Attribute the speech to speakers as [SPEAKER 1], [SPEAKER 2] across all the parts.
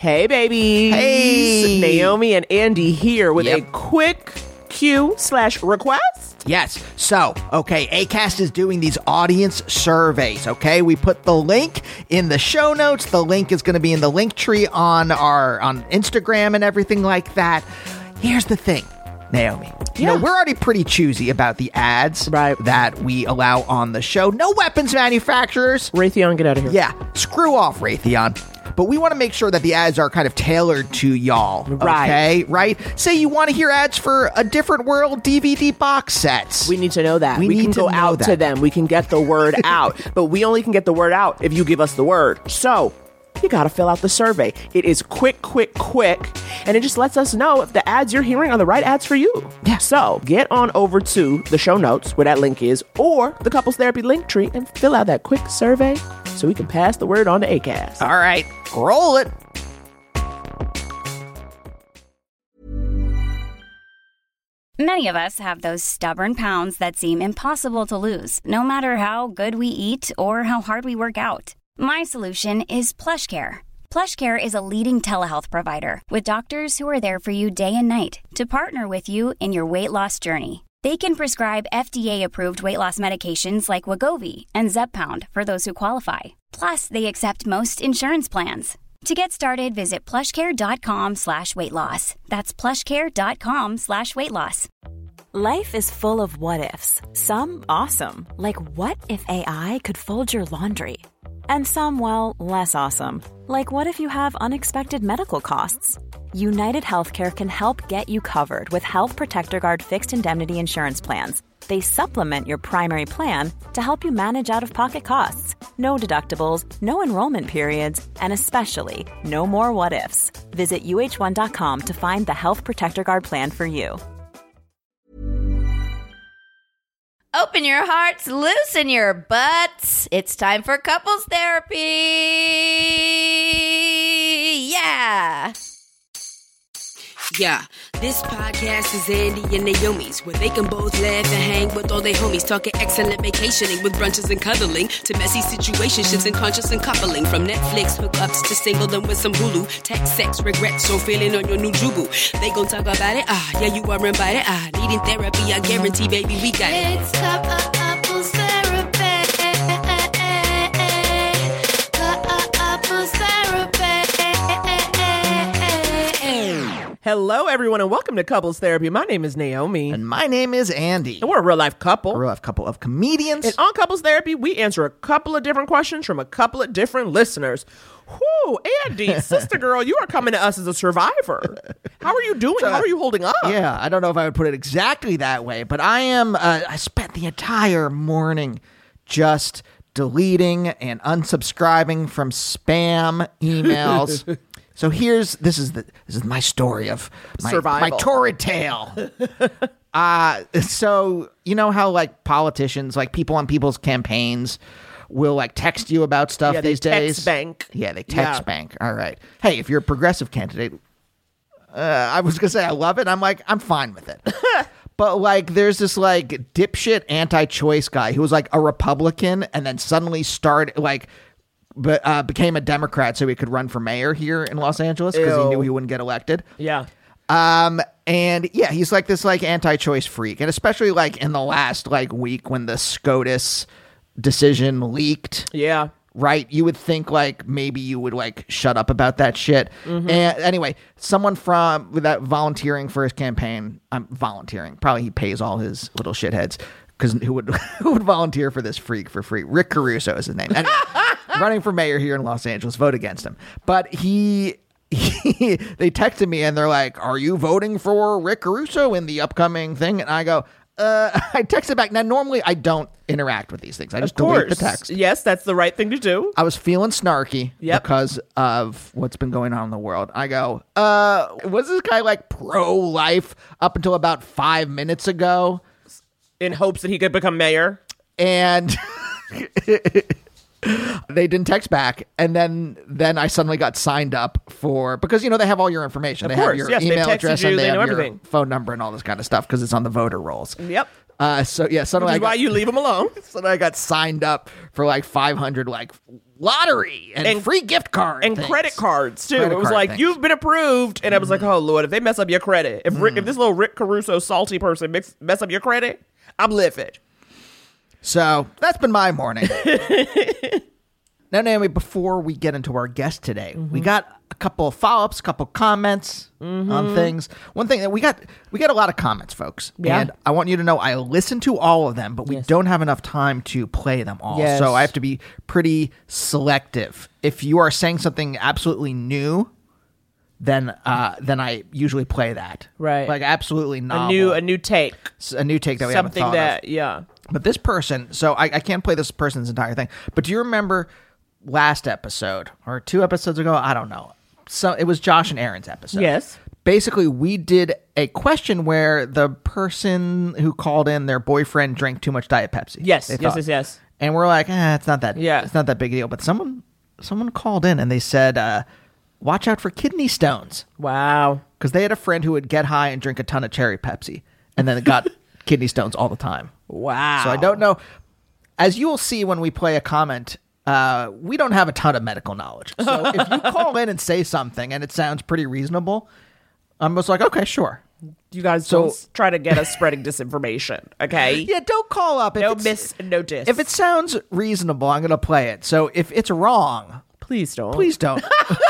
[SPEAKER 1] Hey, babies.
[SPEAKER 2] Hey.
[SPEAKER 1] Naomi and Andy here with a quick Q/request.
[SPEAKER 2] Yes. So, okay, Acast is doing these audience surveys, okay? We put the link in the show notes. The link is going to be in the link tree on Instagram and everything like that. Here's the thing, Naomi. You know, we're already pretty choosy about the ads that we allow on the show. No weapons manufacturers.
[SPEAKER 1] Raytheon, get out of here.
[SPEAKER 2] Yeah, screw off, Raytheon. But we want to make sure that the ads are kind of tailored to y'all, okay? Right? Say you want to hear ads for A Different World DVD box sets.
[SPEAKER 1] We need to know that.
[SPEAKER 2] We
[SPEAKER 1] can go out to them. We can get the word out. But we only can get the word out if you give us the word. So you got to fill out the survey. It is quick, and it just lets us know if the ads you're hearing are the right ads for you.
[SPEAKER 2] Yeah.
[SPEAKER 1] So get on over to the show notes where that link is, or the Couples Therapy link tree, and fill out that quick survey so we can pass the word on to Acast.
[SPEAKER 2] All right, roll it.
[SPEAKER 3] Many of us have those stubborn pounds that seem impossible to lose, no matter how good we eat or how hard we work out. My solution is PlushCare. PlushCare is a leading telehealth provider with doctors who are there for you day and night to partner with you in your weight loss journey. They can prescribe FDA-approved weight loss medications like Wegovy and Zepbound for those who qualify. Plus, they accept most insurance plans. To get started, visit plushcare.com/weightloss. That's plushcare.com/weightloss.
[SPEAKER 4] Life is full of what-ifs. Some awesome, like what if AI could fold your laundry? And some, well, less awesome, like what if you have unexpected medical costs? United Healthcare can help get you covered with Health Protector Guard fixed indemnity insurance plans. They supplement your primary plan to help you manage out-of-pocket costs. No deductibles, no enrollment periods, and especially no more what-ifs. Visit uh1.com to find the Health Protector Guard plan for you.
[SPEAKER 5] Open your hearts, loosen your butts. It's time for couples therapy. Yeah.
[SPEAKER 6] Yeah, this podcast is Andy and Naomi's, where they can both laugh and hang with all their homies, talking excellent vacationing with brunches and cuddling, to messy situationships and conscious and coupling, from Netflix hookups to singledom with some Hulu, tech, sex, regrets, or feeling on your new jubu. They gon' talk about it, yeah, you are invited, needing therapy, I guarantee, baby, we got it.
[SPEAKER 7] It's couples therapy. Couples therapy.
[SPEAKER 1] Hello, everyone, and welcome to Couples Therapy. My name is Naomi.
[SPEAKER 2] And my name is Andy.
[SPEAKER 1] And we're a real-life couple.
[SPEAKER 2] A real-life couple of comedians.
[SPEAKER 1] And on Couples Therapy, we answer a couple of different questions from a couple of different listeners. Whoo, Andy, sister girl, you are coming to us as a survivor. How are you doing? How are you holding up?
[SPEAKER 2] Yeah, I don't know if I would put it exactly that way, but I am, I spent the entire morning just deleting and unsubscribing from spam emails. So this is my story of my torrid tale. So you know how like politicians, like people on people's campaigns will like text you about stuff these days?
[SPEAKER 1] Text bank.
[SPEAKER 2] Yeah, they text bank. All right. Hey, if you're a progressive candidate, I was gonna say I love it. I'm like, I'm fine with it. But like, there's this like dipshit anti-choice guy who was like a Republican and then suddenly became a Democrat so he could run for mayor here in Los Angeles because he knew he wouldn't get elected.
[SPEAKER 1] Yeah.
[SPEAKER 2] And yeah, he's like this like anti-choice freak, and especially like in the last like week when the SCOTUS decision leaked.
[SPEAKER 1] Yeah.
[SPEAKER 2] Right? You would think like maybe you would like shut up about that shit. Mm-hmm. And anyway, someone with that volunteering for his campaign, I'm volunteering. Probably he pays all his little shitheads. Because who would volunteer for this freak for free? Rick Caruso is his name. Anyway, running for mayor here in Los Angeles. Vote against him. But they texted me and they're like, "Are you voting for Rick Caruso in the upcoming thing?" And I go, I texted back. Now, normally I don't interact with these things. I just delete the text.
[SPEAKER 1] Yes, that's the right thing to do.
[SPEAKER 2] I was feeling snarky because of what's been going on in the world. I go, was this guy like pro-life up until about 5 minutes ago?
[SPEAKER 1] In hopes that he could become mayor.
[SPEAKER 2] And they didn't text back. And then I suddenly got signed up because, you know, they have all your information. They have your email address and they have your phone number and all this kind of stuff because it's on the voter rolls.
[SPEAKER 1] Yep.
[SPEAKER 2] So yeah, suddenly
[SPEAKER 1] Which is why you leave them alone.
[SPEAKER 2] So I got signed up for like 500 like lottery and free gift cards
[SPEAKER 1] and credit cards too.
[SPEAKER 2] Credit
[SPEAKER 1] It was
[SPEAKER 2] card
[SPEAKER 1] like,
[SPEAKER 2] things.
[SPEAKER 1] you've been approved, and I was like, oh Lord, if they mess up your credit, if this little Rick Caruso salty person mess up your credit, I'm livid.
[SPEAKER 2] So that's been my morning. Now, Naomi, before we get into our guest today, we got a couple of follow-ups, a couple of comments on things. One thing that we got a lot of comments, folks.
[SPEAKER 1] Yeah.
[SPEAKER 2] And I want you to know I listened to all of them, but we don't have enough time to play them all.
[SPEAKER 1] Yes.
[SPEAKER 2] So I have to be pretty selective. If you are saying something absolutely new, then I usually play that.
[SPEAKER 1] Right.
[SPEAKER 2] Like absolutely novel.
[SPEAKER 1] A new take.
[SPEAKER 2] A new take that we haven't
[SPEAKER 1] Something
[SPEAKER 2] thought
[SPEAKER 1] that,
[SPEAKER 2] of.
[SPEAKER 1] yeah.
[SPEAKER 2] But this person, so I can't play this person's entire thing, but do you remember last episode or 2 episodes ago? I don't know. So it was Josh and Aaron's episode.
[SPEAKER 1] Yes.
[SPEAKER 2] Basically, we did a question where the person who called in, their boyfriend drank too much Diet Pepsi.
[SPEAKER 1] Yes,
[SPEAKER 2] they
[SPEAKER 1] yes,
[SPEAKER 2] thought.
[SPEAKER 1] yes.
[SPEAKER 2] And we're like, it's not that.
[SPEAKER 1] Yeah.
[SPEAKER 2] It's not that big a deal. But someone called in and they said, watch out for kidney stones,
[SPEAKER 1] Wow.
[SPEAKER 2] because they had a friend who would get high and drink a ton of cherry Pepsi, and then it got kidney stones all the time.
[SPEAKER 1] Wow.
[SPEAKER 2] So I don't know. As you will see when we play a comment, we don't have a ton of medical knowledge. So if you call in and say something and it sounds pretty reasonable, I'm just like, okay, sure.
[SPEAKER 1] You guys don't try to get us spreading disinformation, okay?
[SPEAKER 2] Yeah, don't call up.
[SPEAKER 1] No miss, no diss.
[SPEAKER 2] If it sounds reasonable, I'm going to play it. So if it's wrong,
[SPEAKER 1] Please don't.
[SPEAKER 2] please don't.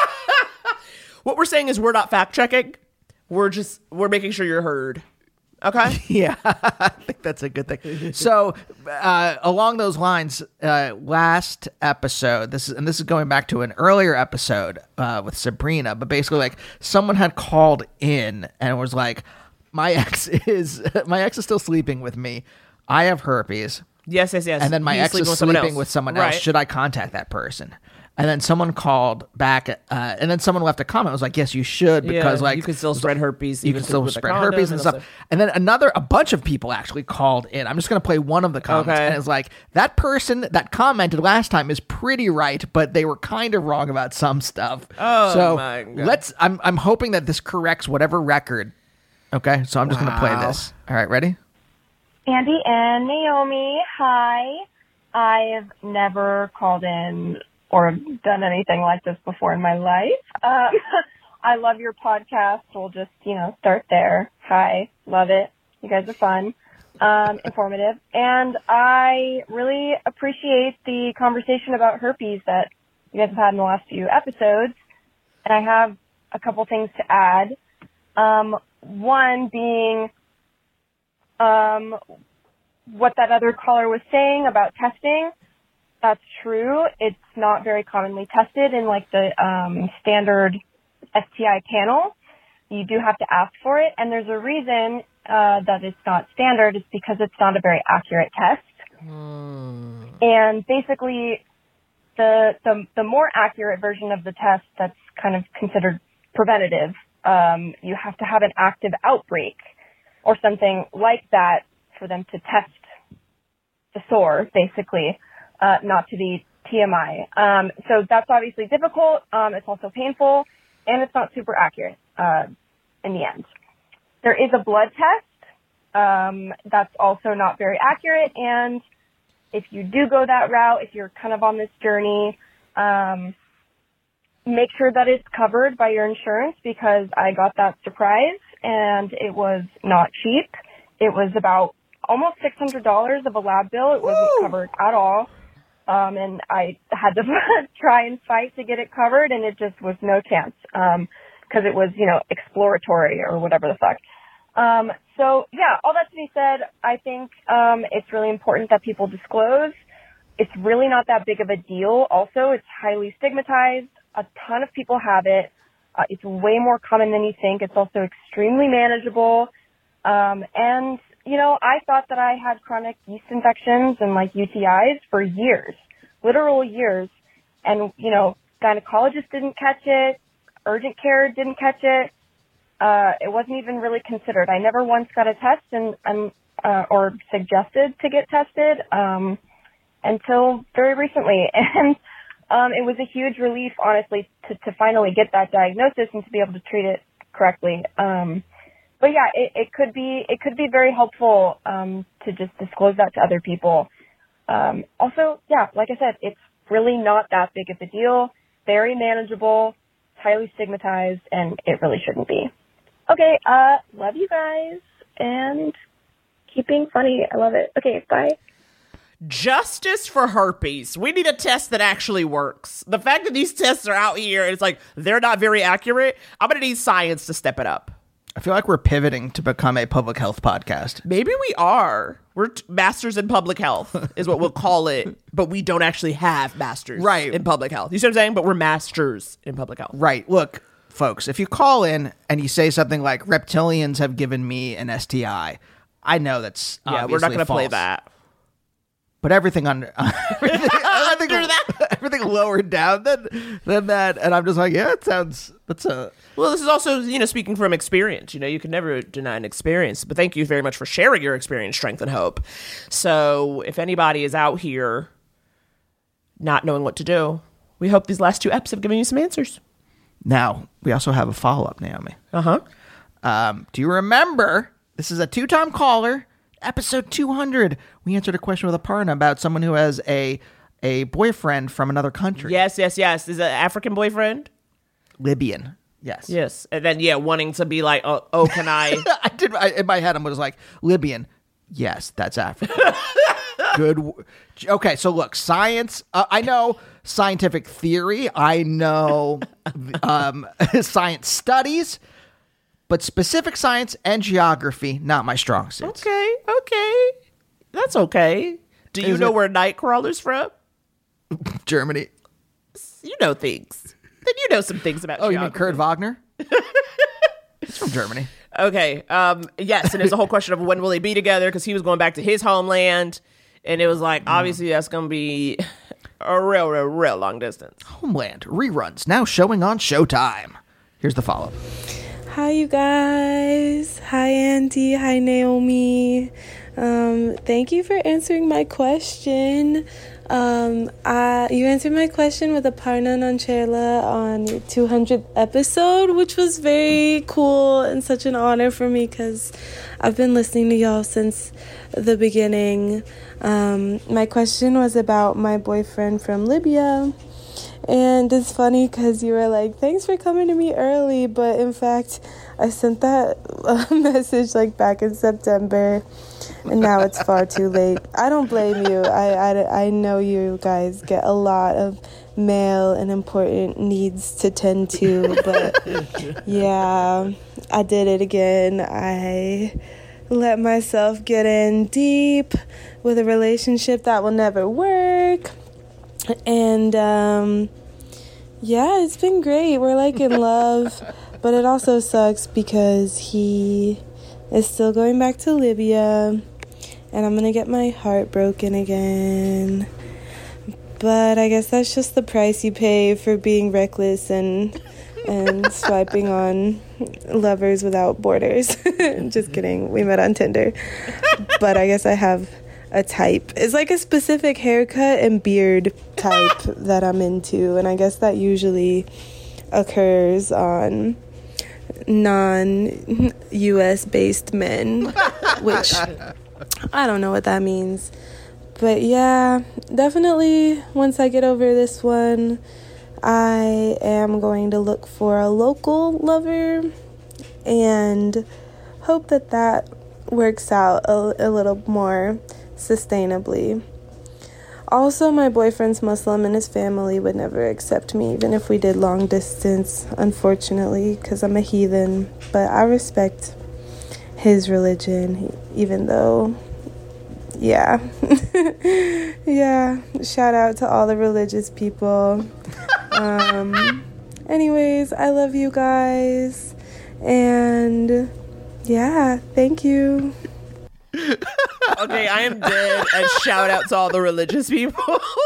[SPEAKER 1] What we're saying is we're not fact checking. We're making sure you're heard. Okay?
[SPEAKER 2] Yeah, I think that's a good thing. So, along those lines, last episode, this is going back to an earlier episode with Sabrina, but basically, like, someone had called in and was like, "My ex is still sleeping with me. I have herpes,
[SPEAKER 1] Yes.
[SPEAKER 2] and then my
[SPEAKER 1] He's
[SPEAKER 2] ex is sleeping with someone else.
[SPEAKER 1] Right.
[SPEAKER 2] Should I contact that person?" And then someone called back, and then someone left a comment. It was like, "Yes, you should, because like
[SPEAKER 1] you can still spread herpes.
[SPEAKER 2] you
[SPEAKER 1] even
[SPEAKER 2] can still
[SPEAKER 1] with a
[SPEAKER 2] spread
[SPEAKER 1] condom
[SPEAKER 2] herpes and stuff." And then a bunch of people actually called in. I'm just going to play one of the comments.
[SPEAKER 1] Okay.
[SPEAKER 2] And it's like, that person that commented last time is pretty right, but they were kind of wrong about some stuff.
[SPEAKER 1] Oh,
[SPEAKER 2] so
[SPEAKER 1] my God.
[SPEAKER 2] I'm hoping that this corrects whatever record. Okay, so I'm just going to play this. All right, ready?
[SPEAKER 8] Andy and Naomi, hi. I've never called in or done anything like this before in my life. I love your podcast. We'll just, start there. Hi. Love it. You guys are fun, informative. And I really appreciate the conversation about herpes that you guys have had in the last few episodes. And I have a couple things to add. One being what that other caller was saying about testing. That's true. It's not very commonly tested in like the standard STI panel. You do have to ask for it, and there's a reason that it's not standard. It's because it's not a very accurate test. And basically, the more accurate version of the test that's kind of considered preventative, you have to have an active outbreak or something like that for them to test the sore, basically. Not to be TMI. So that's obviously difficult. It's also painful, and it's not super accurate in the end. There is a blood test. That's also not very accurate, and if you do go that route, if you're kind of on this journey, make sure that it's covered by your insurance, because I got that surprise, and it was not cheap. It was about almost $600 of a lab bill. It wasn't covered at all. And I had to try and fight to get it covered, and it just was no chance, because it was, exploratory or whatever the fuck. So yeah, all that to be said, I think, it's really important that people disclose. It's really not that big of a deal. Also, it's highly stigmatized. A ton of people have it. It's way more common than you think. It's also extremely manageable. And I thought that I had chronic yeast infections and like UTIs for years, literal years. And, gynecologists didn't catch it. Urgent care didn't catch it. It wasn't even really considered. I never once got a test or suggested to get tested, until very recently. And, it was a huge relief, honestly, to finally get that diagnosis and to be able to treat it correctly. But yeah, it could be very helpful to just disclose that to other people. Also, yeah, like I said, it's really not that big of a deal. Very manageable, highly stigmatized, and it really shouldn't be. Okay, love you guys, and keep being funny. I love it. Okay, bye.
[SPEAKER 1] Justice for herpes. We need a test that actually works. The fact that these tests are out here, it's like they're not very accurate. I'm going to need science to step it up.
[SPEAKER 2] I feel like we're pivoting to become a public health podcast.
[SPEAKER 1] Maybe we are. We're masters in public health is what we'll call it. But we don't actually have masters in public health. You see what I'm saying? But we're masters in public health.
[SPEAKER 2] Right. Look, folks, if you call in and you say something like reptilians have given me an STI, I know that's
[SPEAKER 1] we're not going to play that.
[SPEAKER 2] But everything under everything lowered down than that, and I'm just like, yeah, it sounds.
[SPEAKER 1] Well, this is also, speaking from experience. You can never deny an experience. But thank you very much for sharing your experience, strength, and hope. So, if anybody is out here not knowing what to do, we hope these last 2 eps have given you some answers.
[SPEAKER 2] Now, we also have a follow up, Naomi. Do you remember? This is a 2-time caller. Episode 200, we answered a question with Aparna about someone who has a boyfriend from another country.
[SPEAKER 1] Yes. Is it an African boyfriend?
[SPEAKER 2] Libyan. Yes.
[SPEAKER 1] And then, wanting to be like, oh can I?
[SPEAKER 2] In my head, I was like, Libyan. Yes, that's African. Good. Okay, so look, science. I know scientific theory. I know science studies. But specific science and geography, not my strong suits.
[SPEAKER 1] Okay. That's okay. Do you know where Nightcrawler's from?
[SPEAKER 2] Germany.
[SPEAKER 1] You know things. Then you know some things about geography.
[SPEAKER 2] You mean Kurt Wagner? He's from Germany.
[SPEAKER 1] Okay. Yes, and there's a whole question of when will they be together, because he was going back to his homeland, and it was like, obviously that's going to be a real long distance.
[SPEAKER 2] Homeland reruns now showing on Showtime. Here's the follow-up.
[SPEAKER 9] Hi, you guys. Hi, Andy. Hi, Naomi. Thank you for answering my question. You answered my question with Aparna Nancherla on your 200th episode, which was very cool and such an honor for me because I've been listening to y'all since the beginning. My question was about my boyfriend from Libya. And it's funny because you were like, thanks for coming to me early. But in fact, I sent that message like back in September. And now it's far too late. I don't blame you. I know you guys get a lot of mail and important needs to tend to. But yeah, I did it again. I let myself get in deep with a relationship that will never work. And yeah, it's been great. We're like in love, but it also sucks because he is still going back to Libya, and I'm gonna get my heart broken again. But I guess that's just the price you pay for being reckless and swiping on lovers without borders. Just kidding. We met on Tinder. But I guess I have a type. It's like a specific haircut and beard type that I'm into, and I guess that usually occurs on non-US based men, which I don't know what that means. But yeah, definitely once I get over this one, I am going to look for a local lover and hope that works out a little more sustainably. Also, my boyfriend's Muslim and his family would never accept me, even if we did long distance, unfortunately, because I'm a heathen. But I respect his religion, even though, yeah. Yeah, shout out to all the religious people. Anyways, I love you guys. And yeah, thank you.
[SPEAKER 1] Okay, I am dead, and shout out to all the religious people.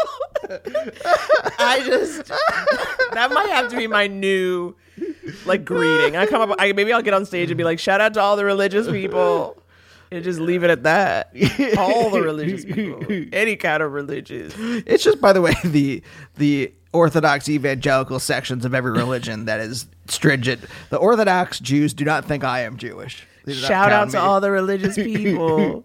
[SPEAKER 1] That might have to be my new greeting. Maybe I'll get on stage and be like, shout out to all the religious people, and just leave it at that. All the religious people, any kind of religious.
[SPEAKER 2] It's just, by the way, the Orthodox evangelical sections of every religion that is stringent. The Orthodox Jews do not think I am Jewish.
[SPEAKER 1] Shout out to all the religious people.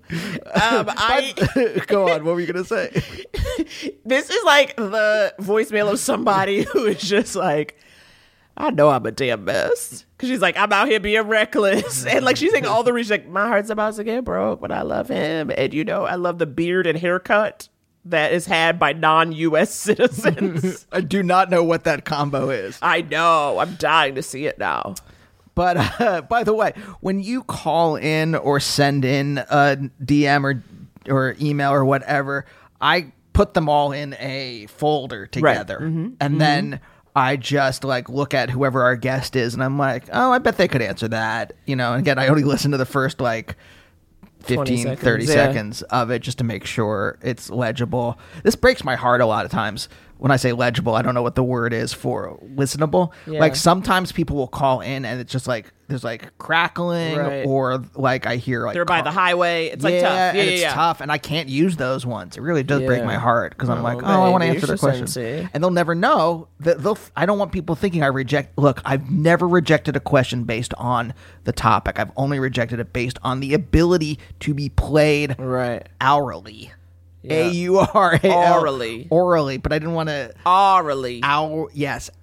[SPEAKER 2] Go on. What were you gonna say?
[SPEAKER 1] This is like the voicemail of somebody who is just like, I know I'm a damn mess. Because she's like, I'm out here being reckless. And like, she's saying all the reasons, like, my heart's about to get broke, but I love him. And you know, I love the beard and haircut that is had by non-U.S. citizens.
[SPEAKER 2] I do not know what that combo is.
[SPEAKER 1] I know. I'm dying to see it now.
[SPEAKER 2] But by the way, when you call in or send in a DM or email or whatever, I put them all in a folder together. Right. And then I just like look at whoever our guest is and I'm like, oh, I bet they could answer that. You know, and again, I only listen to the first like 15, 30 seconds of it just to make sure it's legible. This breaks my heart a lot of times. When I say legible, I don't know what the word is for listenable. Yeah. Like sometimes people will call in and it's just like there's like crackling or like I hear like
[SPEAKER 1] they're by the highway. It's like tough.
[SPEAKER 2] Yeah, and it's tough, and I can't use those ones. It really does break my heart because I'm like, I want to answer their question, and they'll never know that I don't want people thinking I reject. Look, I've never rejected a question based on the topic. I've only rejected it based on the ability to be played hourly.
[SPEAKER 1] A-U-R-A-L.
[SPEAKER 2] Orally, but I didn't want to...
[SPEAKER 1] Orally.
[SPEAKER 2] Hourly.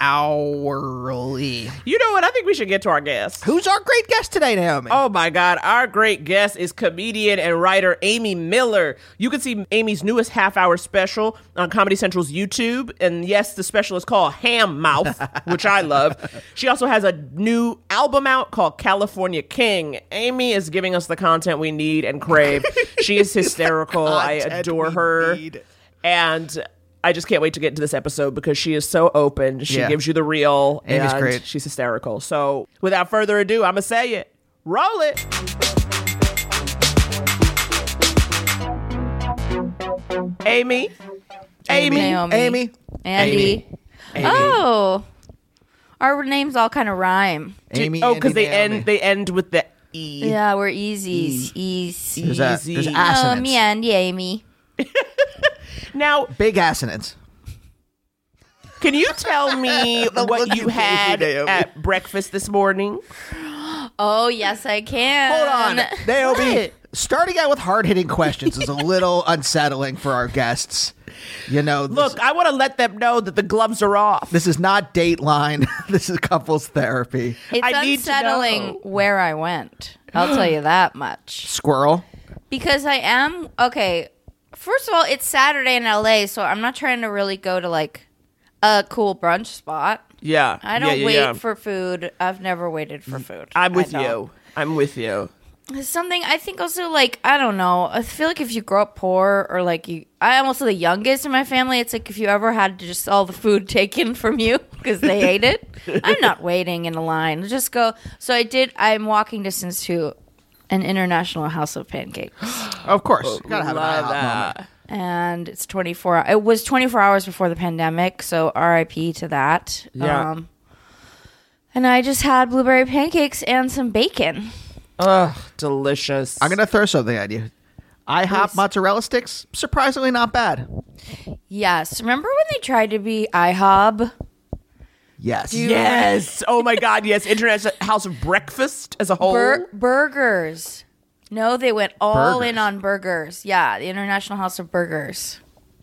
[SPEAKER 1] You know what? I think we should get to our guest.
[SPEAKER 2] Who's our great guest today, Naomi?
[SPEAKER 1] Oh, my God. Our great guest is comedian and writer Amy Miller. You can see Amy's newest half-hour special on Comedy Central's YouTube. And yes, the special is called Ham Mouth, which I love. She also has a new album out called California King. Amy is giving us the content we need and crave. She is hysterical. I adore her, and I just can't wait to get into this episode because she is so open. She gives you the real,
[SPEAKER 2] Amy's
[SPEAKER 1] and
[SPEAKER 2] great.
[SPEAKER 1] She's hysterical. So without further ado, I'm gonna say it. Roll it. Amy.
[SPEAKER 5] Naomi.
[SPEAKER 2] Amy.
[SPEAKER 5] Andy. Oh, our names all kind of rhyme.
[SPEAKER 2] Amy.
[SPEAKER 1] Because they end with the E.
[SPEAKER 5] Yeah, we're easy. Easy.
[SPEAKER 2] There's assonance.
[SPEAKER 5] Me and Amy.
[SPEAKER 1] Now,
[SPEAKER 2] big assonance.
[SPEAKER 1] Can you tell me what you had at breakfast this morning?
[SPEAKER 5] Oh, yes, I can.
[SPEAKER 2] Hold on, Naomi. Starting out with hard-hitting questions is a little unsettling for our guests. You know,
[SPEAKER 1] look, I want to let them know that the gloves are off.
[SPEAKER 2] This is not Dateline. This is couples therapy.
[SPEAKER 5] It's unsettling where I went. I'll tell you that much.
[SPEAKER 2] Squirrel.
[SPEAKER 5] Because I am, okay, first of all, it's Saturday in LA, so I'm not trying to really go to like a cool brunch spot.
[SPEAKER 1] Yeah.
[SPEAKER 5] I don't wait for food. I've never waited for food.
[SPEAKER 1] I'm with you.
[SPEAKER 5] It's something I think also, like, I don't know. I feel like if you grow up poor or like I'm also the youngest in my family. It's like if you ever had just all the food taken from you because they ate it, I'm not waiting in a line. Just go. So I'm walking distance to an International House of Pancakes.
[SPEAKER 2] Of course. Gotta have
[SPEAKER 1] that.
[SPEAKER 2] Moment.
[SPEAKER 5] And it's 24. It was 24 hours before the pandemic, so RIP to that.
[SPEAKER 1] Yeah.
[SPEAKER 5] And I just had blueberry pancakes and some bacon.
[SPEAKER 1] Ugh, delicious.
[SPEAKER 2] I'm going to throw something at you. IHOP mozzarella sticks, surprisingly not bad.
[SPEAKER 5] Yes. Remember when they tried to be IHOB?
[SPEAKER 2] Yes.
[SPEAKER 1] Yes. Oh, my God, yes. International House of Breakfast as a whole.
[SPEAKER 5] Burgers. No, they went all in on burgers. Yeah, the International House of Burgers.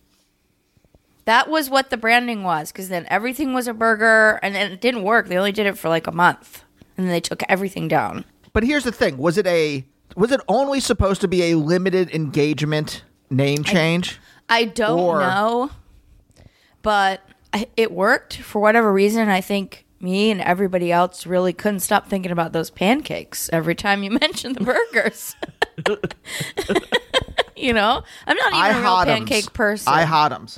[SPEAKER 5] That was what the branding was, because then everything was a burger, and it didn't work. They only did it for like a month, and then they took everything down.
[SPEAKER 2] But here's the thing: was it only supposed to be a limited engagement name change?
[SPEAKER 5] I don't know, but it worked for whatever reason. I think me and everybody else really couldn't stop thinking about those pancakes every time you mentioned the burgers. You know, I'm not even a real pancake person.
[SPEAKER 2] IHOTMs.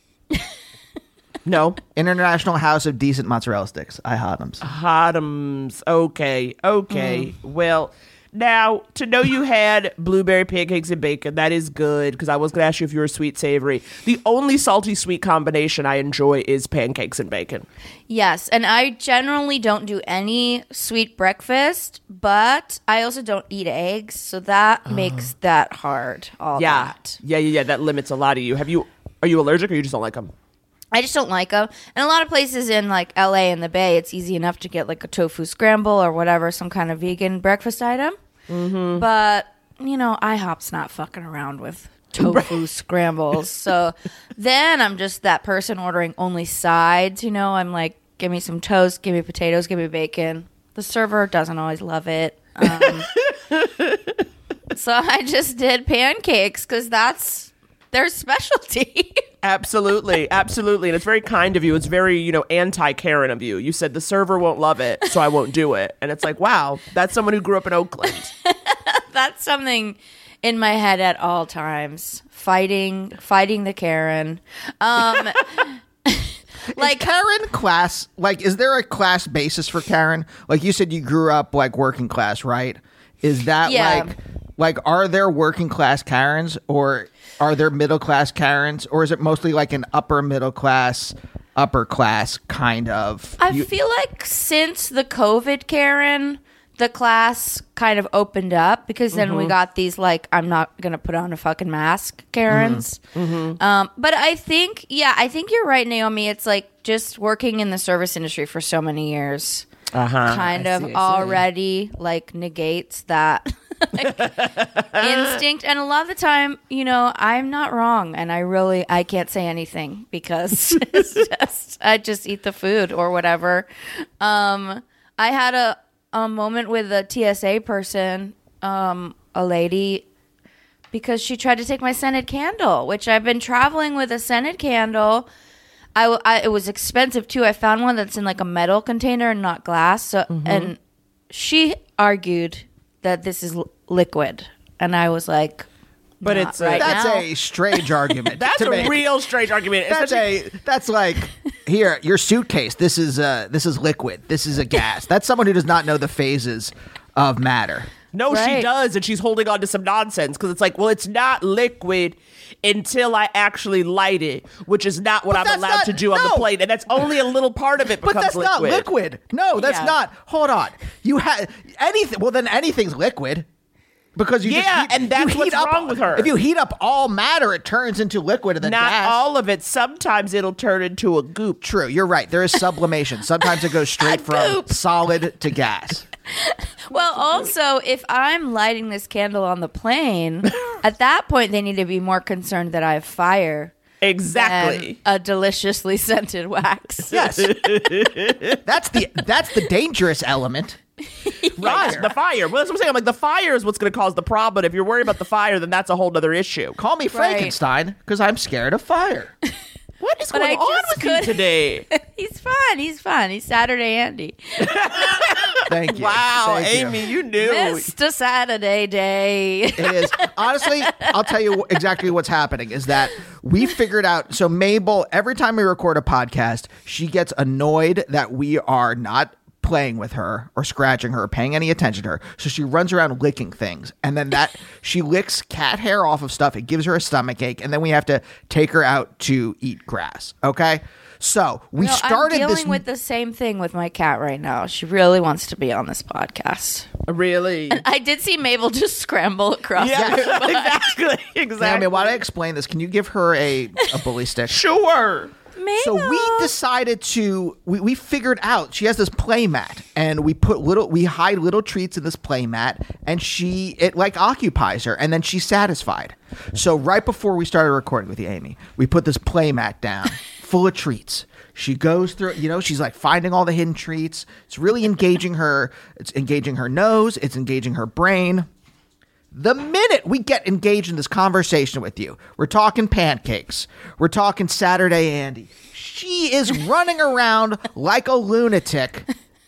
[SPEAKER 1] No.
[SPEAKER 2] International House of Decent Mozzarella Sticks. IHOTMs.
[SPEAKER 1] IHOTMs. Okay. Well, now, to know you had blueberry pancakes and bacon, that is good, because I was going to ask you if you were sweet savory. The only salty-sweet combination I enjoy is pancakes and bacon.
[SPEAKER 5] Yes, and I generally don't do any sweet breakfast, but I also don't eat eggs, so that makes that hard.
[SPEAKER 1] Yeah, that limits a lot of you. Are you allergic or you just don't like them?
[SPEAKER 5] I just don't like them. And a lot of places in like LA and the Bay, it's easy enough to get like a tofu scramble or whatever, some kind of vegan breakfast item. But, IHOP's not fucking around with tofu scrambles. So then I'm just that person ordering only sides. I'm like, give me some toast, give me potatoes, give me bacon. The server doesn't always love it. So I just did pancakes because that's their specialty.
[SPEAKER 1] Absolutely. And it's very kind of you. It's very, anti-Karen of you. You said the server won't love it, so I won't do it. And it's like, wow, that's someone who grew up in Oakland.
[SPEAKER 5] That's something in my head at all times. Fighting the Karen.
[SPEAKER 2] Like Karen class, is there a class basis for Karen? Like you said, you grew up working class, right? Is that are there working class Karens, or are there middle class Karens, or is it mostly like an upper middle class, upper class kind of?
[SPEAKER 5] I feel like since the COVID Karen, the class kind of opened up because then we got these I'm not gonna put on a fucking mask Karens. But I think you're right, Naomi. It's like just working in the service industry for so many years kind of already negates that instinct. And a lot of the time, I'm not wrong, and I can't say anything because I just eat the food or whatever. I had a moment with a TSA person, a lady, because she tried to take my scented candle, which I've been traveling with a scented candle. It was expensive too. I found one that's in a metal container and not glass. So, and she argued that this is liquid, and I was like,
[SPEAKER 1] but
[SPEAKER 5] that's
[SPEAKER 2] a strange argument.
[SPEAKER 1] That's a real strange argument.
[SPEAKER 2] That's like, here, your suitcase. This is liquid. This is a gas. That's someone who does not know the phases of matter.
[SPEAKER 1] No, she does, and she's holding on to some nonsense because it's like, well, it's not liquid until I actually light it, which is not what I'm allowed to do on the plane, and that's only a little part of it becomes liquid.
[SPEAKER 2] But that's not liquid. No, that's not. Hold on. You had anything. Well, then anything's liquid. Because
[SPEAKER 1] and that's what's wrong with her.
[SPEAKER 2] If you heat up all matter, it turns into liquid and then
[SPEAKER 1] not
[SPEAKER 2] gas.
[SPEAKER 1] all of it. Sometimes it'll turn into a goop.
[SPEAKER 2] True, you're right. There is sublimation. Sometimes it goes straight from solid to gas.
[SPEAKER 5] Well, also, if I'm lighting this candle on the plane, at that point they need to be more concerned that I have fire.
[SPEAKER 1] Exactly.
[SPEAKER 5] A deliciously scented wax.
[SPEAKER 2] Yes. That's the dangerous element.
[SPEAKER 1] Right, the fire. Well, that's what I'm saying. I'm like, the fire is what's going to cause the problem. But if you're worried about the fire, then that's a whole other issue.
[SPEAKER 2] Call me Frankenstein because I'm scared of fire.
[SPEAKER 1] What is going on with you today?
[SPEAKER 5] He's fun. He's Saturday Andy.
[SPEAKER 2] Thank you.
[SPEAKER 1] Wow,
[SPEAKER 2] Thank
[SPEAKER 1] Amy, you knew.
[SPEAKER 5] Mr. Saturday Day.
[SPEAKER 2] It is. Honestly, I'll tell you exactly what's happening is that we figured out. So Mabel, every time we record a podcast, she gets annoyed that we are not playing with her or scratching her or paying any attention to her. So she runs around licking things. And then she licks cat hair off of stuff. It gives her a stomach ache. And then we have to take her out to eat grass. Okay? So we started
[SPEAKER 5] I'm dealing with the same thing with my cat right now. She really wants to be on this podcast.
[SPEAKER 1] Really?
[SPEAKER 5] And I did see Mabel just scramble across.
[SPEAKER 1] Yeah, exactly.
[SPEAKER 2] Naomi, why don't I explain this? Can you give her a bully stick?
[SPEAKER 1] Sure.
[SPEAKER 5] Mabel.
[SPEAKER 2] So we decided we figured out she has this play mat, and we hide little treats in this play mat, and it occupies her, and then she's satisfied. So right before we started recording with you, Amy, we put this play mat down full of treats. She goes through, she's finding all the hidden treats. It's really engaging her. It's engaging her nose. It's engaging her brain. The minute we get engaged in this conversation with you, we're talking pancakes. We're talking Saturday Andy. She is running around like a lunatic,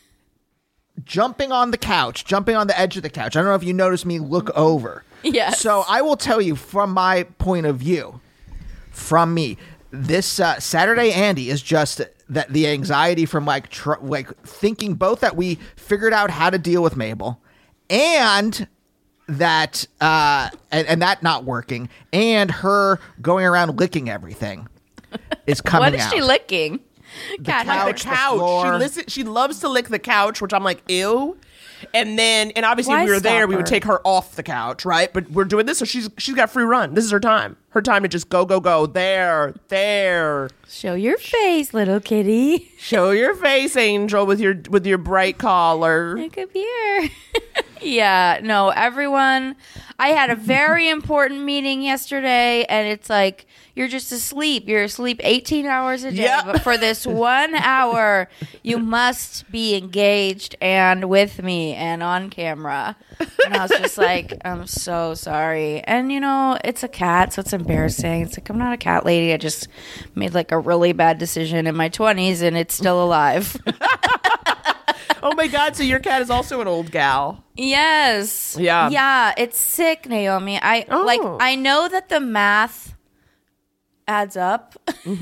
[SPEAKER 2] jumping on the couch, jumping on the edge of the couch. I don't know if you noticed me look over.
[SPEAKER 5] Yes.
[SPEAKER 2] So I will tell you from my point of view, from me, this Saturday Andy is just that the anxiety from thinking both that we figured out how to deal with Mabel and that and that not working and her going around licking everything is coming out.
[SPEAKER 5] What is she licking?
[SPEAKER 1] The couch. She loves to lick the couch, which I'm like, ew. And obviously if we were there, we would take her off the couch, right? But we're doing this, so she's got free run. This is her time. Her time to just go. There.
[SPEAKER 5] Show your face, little kitty.
[SPEAKER 1] Show your face, Angel, with your bright collar.
[SPEAKER 5] Look up here. Yeah, no, everyone. I had a very important meeting yesterday, and it's like you're just asleep. You're asleep 18 hours a day,
[SPEAKER 1] Yep.
[SPEAKER 5] but for this 1 hour, you must be engaged and with me and on camera. And I was just like, I'm so sorry. And you know, it's a cat, so it's embarrassing. It's like I'm not a cat lady. I just made like a really bad decision in my 20s, and it's still alive.
[SPEAKER 1] Oh my God! So your cat is also an old gal.
[SPEAKER 5] Yes.
[SPEAKER 1] Yeah.
[SPEAKER 5] Yeah, it's sick, Naomi.
[SPEAKER 1] Oh.
[SPEAKER 5] I know that the math adds up.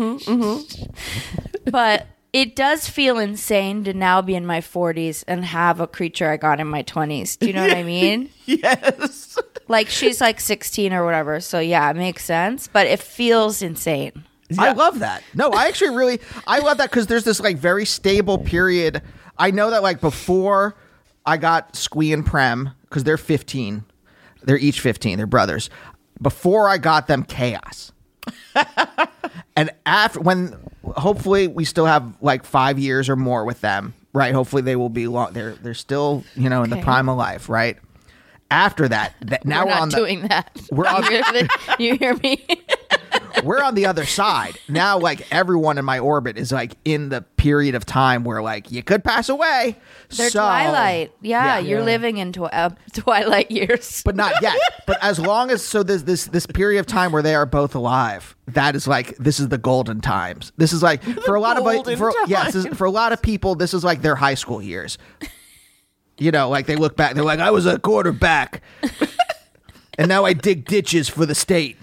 [SPEAKER 5] But it does feel insane to now be in my 40s and have a creature I got in my 20s. Do you know what I mean?
[SPEAKER 1] Yes.
[SPEAKER 5] Like she's like 16 or whatever. So yeah, it makes sense, but it feels insane.
[SPEAKER 2] I love that. No, I actually I love that because there's this like very stable period. I know that like before I got Squee and Prem, because they're 15, they're each 15, they're brothers. Before I got them, chaos. And after, when hopefully we still have like 5 years or more with them, right? Hopefully they will be long. They're still, you know, in the prime of life, right? After that, now we're
[SPEAKER 5] not
[SPEAKER 2] on
[SPEAKER 5] doing that.
[SPEAKER 2] We're on,
[SPEAKER 5] You hear me?
[SPEAKER 2] we're on the other side now. Like everyone in my orbit is like in the period of time where like you could pass away.
[SPEAKER 5] They're Twilight. Yeah, you're living in Twilight years.
[SPEAKER 2] But not yet. But as long as there's this period of time where they are both alive, that is like this is the golden times. This is like for a lot of for a lot of people, this is like their high school years. You know, like they look back, they're like, I was a quarterback, and now I dig ditches for the state.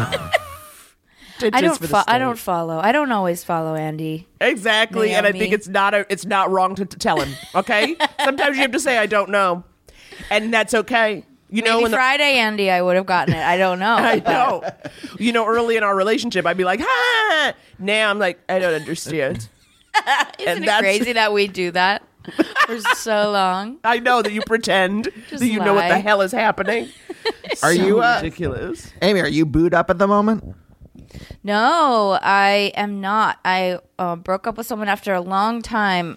[SPEAKER 5] I don't follow. I don't always follow Andy.
[SPEAKER 1] Exactly,
[SPEAKER 5] Naomi.
[SPEAKER 1] and I think it's not wrong to tell him. Okay, sometimes you have to say I don't know, and that's okay. You know,
[SPEAKER 5] Maybe Friday, Andy, I would have gotten it. I don't know.
[SPEAKER 1] I know. You know, early in our relationship, I'd be like, "Ha!" Now I'm like, I don't understand.
[SPEAKER 5] Isn't it crazy that we do that for so long?
[SPEAKER 1] I know that you pretend that you know what the hell is happening.
[SPEAKER 2] Are you
[SPEAKER 1] ridiculous?
[SPEAKER 2] Amy, are you booed up at the moment?
[SPEAKER 5] No, I am not. I broke up with someone after a long time,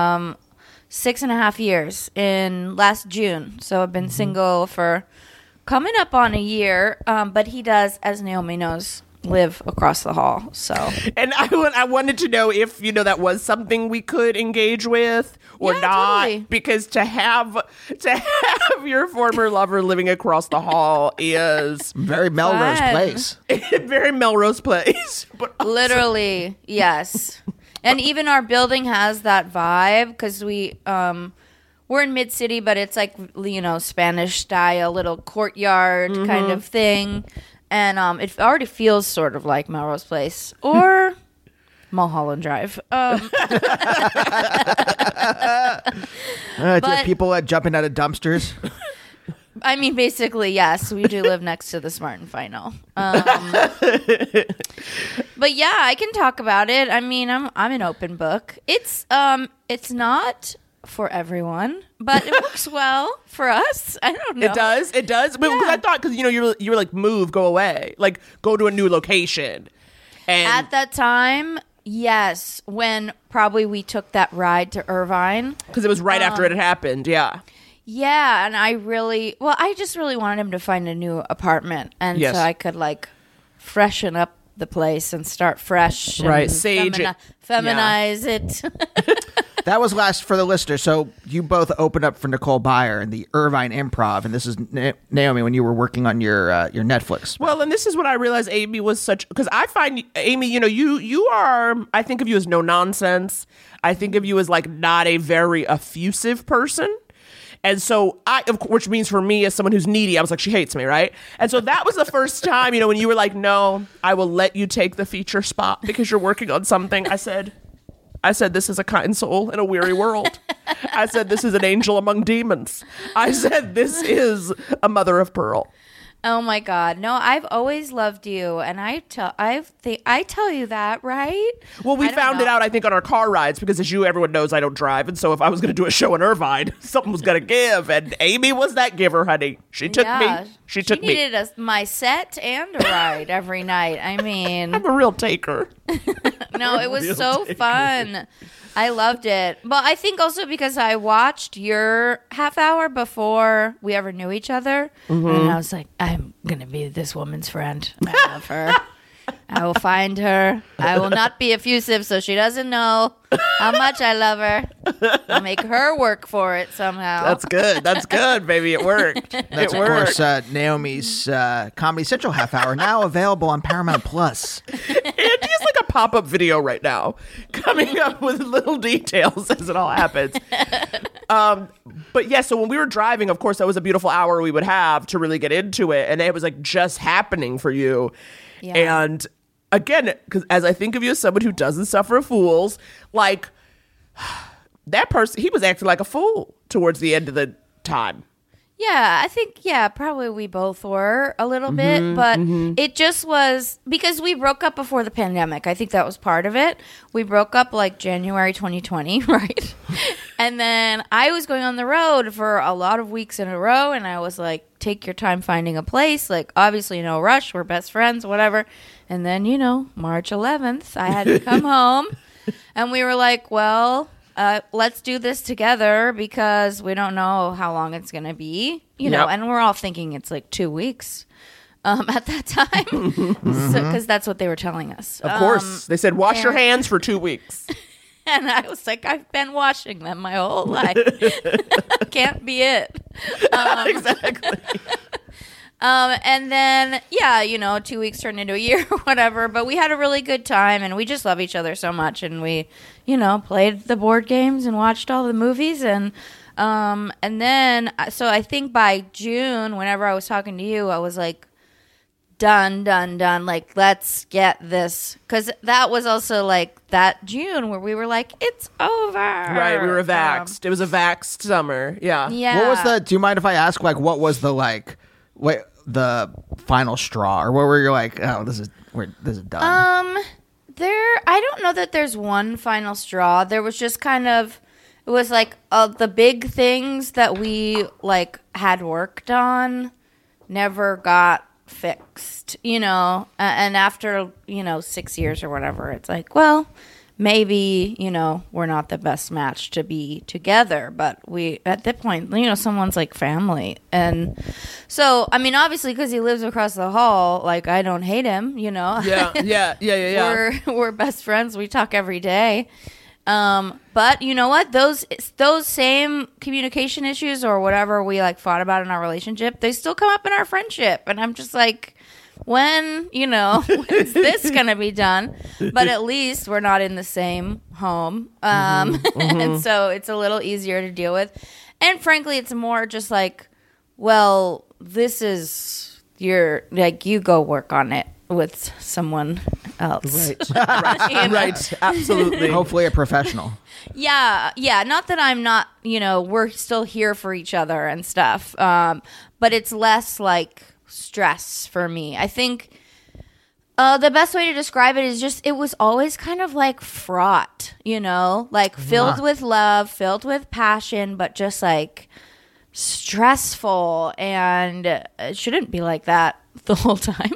[SPEAKER 5] 6.5 years in last June. So I've been single for coming up on a year. But he does, as Naomi knows, live across the hall. So,
[SPEAKER 1] and I wanted to know if that was something we could engage with or not,
[SPEAKER 5] totally.
[SPEAKER 1] because to have your former lover living across the hall is
[SPEAKER 2] very Melrose
[SPEAKER 5] Fun.
[SPEAKER 2] Place.
[SPEAKER 1] Very Melrose Place, but also-
[SPEAKER 5] literally, yes. And even our building has that vibe because we're in Mid City, but it's like Spanish style little courtyard kind of thing. And it already feels sort of like Melrose Place or Mulholland Drive.
[SPEAKER 2] People jumping out of dumpsters.
[SPEAKER 5] I mean, basically, yes, we do live next to the Smart and Final. But yeah, I can talk about it. I mean, I'm an open book. It's not for everyone, but it works well for us. I don't know.
[SPEAKER 1] It does. But because I thought you were like move, go away, like go to a new location. And
[SPEAKER 5] At that time, yes, when probably we took that ride to Irvine.
[SPEAKER 1] because it was right after it had happened. Yeah.
[SPEAKER 5] Yeah, and I just really wanted him to find a new apartment, and
[SPEAKER 1] Yes.
[SPEAKER 5] so I could like freshen up the place and start fresh, and
[SPEAKER 1] Right, sage it.
[SPEAKER 5] feminize it.
[SPEAKER 2] That was last for the listener. So you both opened up for Nicole Byer in the Irvine Improv, and this is Naomi when you were working on your Netflix.
[SPEAKER 1] Well, and this is what I realized Amy was because I find Amy, you are, I think of you as no nonsense. I think of you as like not a very effusive person. And so which means for me as someone who's needy, I was like, she hates me, right? And so that was the first time, when you were like, no, I will let you take the feature spot because you're working on something. I said, this is a kind soul in a weary world. I said, this is an angel among demons. I said, this is a mother of pearl.
[SPEAKER 5] Oh my God! No, I've always loved you, and I tell you that, right?
[SPEAKER 1] Well, we
[SPEAKER 5] I don't
[SPEAKER 1] found it
[SPEAKER 5] know.
[SPEAKER 1] out, I think, on our car rides because, as everyone knows, I don't drive, and so if I was going to do a show in Irvine, something was going to give, and Amy was that giver, honey. She took me. She took me.
[SPEAKER 5] She needed my set and a ride every night. I mean,
[SPEAKER 1] I'm a real taker.
[SPEAKER 5] No, it was so fun. I loved it. But I think also because I watched your half hour before we ever knew each other. And I was like, I'm going to be this woman's friend. I love her. I will find her. I will not be effusive so she doesn't know how much I love her. I'll make her work for it somehow.
[SPEAKER 1] That's good. That's good, baby. It worked.
[SPEAKER 2] That's, of course, Naomi's Comedy Central half hour, now available on Paramount Plus.
[SPEAKER 1] Andy is like a pop-up video right now, coming up with little details as it all happens. But yeah, so when we were driving, of course, that was a beautiful hour we would have to really get into it. And it was like just happening for you.
[SPEAKER 5] Yeah.
[SPEAKER 1] And again, because as I think of you as someone who doesn't suffer fools, like that person, he was acting like a fool towards the end of the time.
[SPEAKER 5] Yeah, I think, probably we both were a little bit, but it just was because we broke up before the pandemic. I think that was part of it. We broke up like January 2020, right? And then I was going on the road for a lot of weeks in a row, and I was like, take your time finding a place. Like, obviously, no rush. We're best friends, whatever. And then, March 11th, I had to come home, and we were like, well... let's do this together because we don't know how long it's going to be, and we're all thinking it's like 2 weeks at that time because that's what they were telling us.
[SPEAKER 1] Of course. They said, wash your hands for 2 weeks.
[SPEAKER 5] And I was like, I've been washing them my whole life. Can't be it.
[SPEAKER 1] Exactly.
[SPEAKER 5] And then, 2 weeks turned into a year or whatever. But we had a really good time, and we just love each other so much. And we, played the board games and watched all the movies. And then, so I think by June, whenever I was talking to you, I was like, done. Like, let's get this. Because that was also like that June where we were like, it's over.
[SPEAKER 1] Right, we were vaxxed. It was a vaxxed summer. Yeah.
[SPEAKER 5] Yeah.
[SPEAKER 2] What was the, do you mind if I ask, like, what was the, like... Wait, the final straw, or where were you like, oh, this is done?
[SPEAKER 5] I don't know that there's one final straw. There was just kind of, it was like the big things that we like had worked on never got fixed, and after 6 years or whatever, it's like, well, maybe, we're not the best match to be together, but we, at that point, someone's like family. And so, I mean, obviously, because he lives across the hall, like, I don't hate him, Yeah. We're best friends. We talk every day. But you know what? Those same communication issues or whatever we like fought about in our relationship, they still come up in our friendship. And I'm just like, when's this going to be done? But at least we're not in the same home. And so it's a little easier to deal with. And frankly, it's more just like, well, this is you go work on it with someone else.
[SPEAKER 1] Right. Right. Absolutely.
[SPEAKER 2] Hopefully a professional.
[SPEAKER 5] Yeah. Not that I'm not, we're still here for each other and stuff. But it's less like stress for me. I think the best way to describe it is just it was always kind of like fraught, like filled with love, filled with passion, but just like stressful, and it shouldn't be like that the whole time.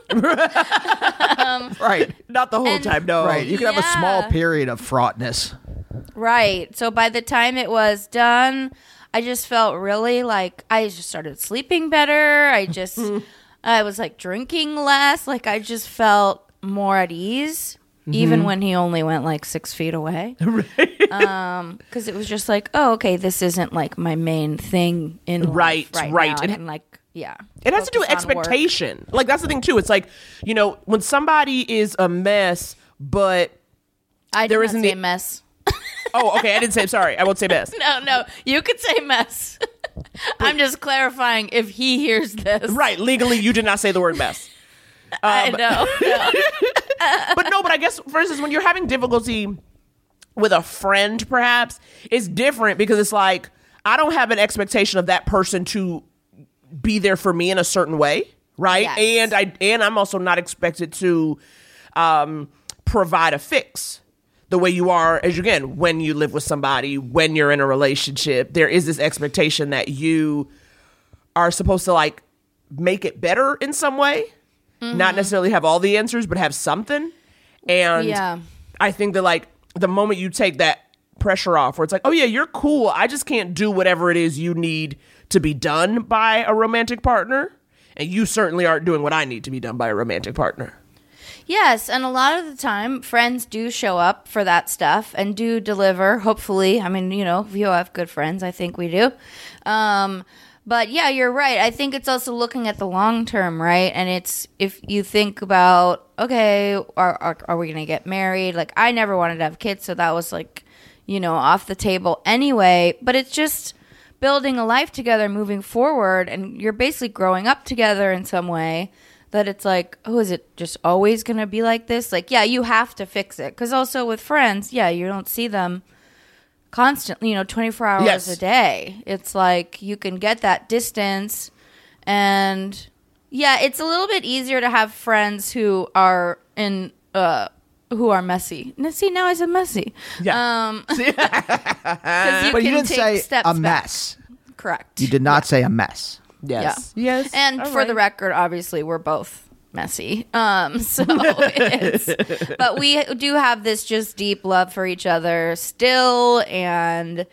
[SPEAKER 1] Right. Not the whole time, no.
[SPEAKER 2] Right. You can have a small period of fraughtness.
[SPEAKER 5] Right. So by the time it was done, I just felt really like I just started sleeping better. I was like drinking less. Like I just felt more at ease, even when he only went like 6 feet away. Because it was just like, oh, okay, this isn't like my main thing in life right now. And like, yeah.
[SPEAKER 1] It has to do with expectation. Like that's the thing too. It's like, when somebody is a mess, but
[SPEAKER 5] there isn't a mess.
[SPEAKER 1] Oh, okay. I didn't say. Sorry, I won't say mess.
[SPEAKER 5] No. You could say mess. I'm just clarifying if he hears this.
[SPEAKER 1] Right. Legally, you did not say the word mess.
[SPEAKER 5] I know.
[SPEAKER 1] But I guess, for instance, when you're having difficulty with a friend, perhaps, it's different because it's like, I don't have an expectation of that person to be there for me in a certain way. Right.
[SPEAKER 5] Yes.
[SPEAKER 1] And I'm also not expected to provide a fix. The way you are, again, when you live with somebody, when you're in a relationship, there is this expectation that you are supposed to like make it better in some way, not necessarily have all the answers, but have something. And
[SPEAKER 5] Yeah.
[SPEAKER 1] I think that like the moment you take that pressure off, where it's like, oh yeah, you're cool, I just can't do whatever it is you need to be done by a romantic partner, and you certainly aren't doing what I need to be done by a romantic partner.
[SPEAKER 5] Yes, and a lot of the time, friends do show up for that stuff and do deliver, hopefully. I mean, if you have good friends, I think we do. But yeah, you're right. I think it's also looking at the long term, right? And it's, if you think about, okay, are we going to get married? Like, I never wanted to have kids, so that was like, off the table anyway. But it's just building a life together, moving forward, and you're basically growing up together in some way. That it's like, oh, is it just always going to be like this? Like, yeah, you have to fix it. Because also with friends, yeah, you don't see them constantly, 24 hours a day. It's like you can get that distance. And yeah, it's a little bit easier to have friends who are messy. See, now I said messy.
[SPEAKER 1] Yeah.
[SPEAKER 2] But you didn't say a mess.
[SPEAKER 5] Correct.
[SPEAKER 2] You did not say a mess.
[SPEAKER 1] Yes.
[SPEAKER 5] Yeah.
[SPEAKER 1] Yes.
[SPEAKER 5] And
[SPEAKER 1] All
[SPEAKER 5] for
[SPEAKER 1] right.
[SPEAKER 5] the record, obviously, we're both messy. But we do have this just deep love for each other still. And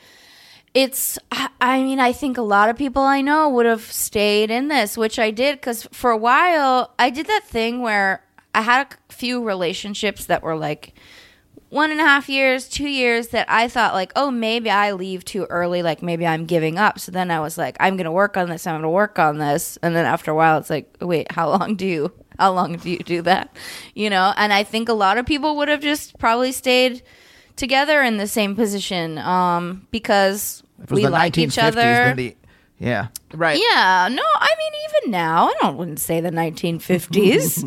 [SPEAKER 5] I think a lot of people I know would have stayed in this, which I did. Because for a while, I did that thing where I had a few relationships that were like 1.5 years, 2 years that I thought like, oh, maybe I leave too early. Like maybe I'm giving up. So then I was like, I'm going to work on this. I'm going to work on this. And then after a while, it's like, wait, how long do you do that? And I think a lot of people would have just probably stayed together in the same position because we like each other.
[SPEAKER 2] Yeah.
[SPEAKER 1] Right.
[SPEAKER 5] Yeah. No, I mean, even now, I wouldn't say the 1950s.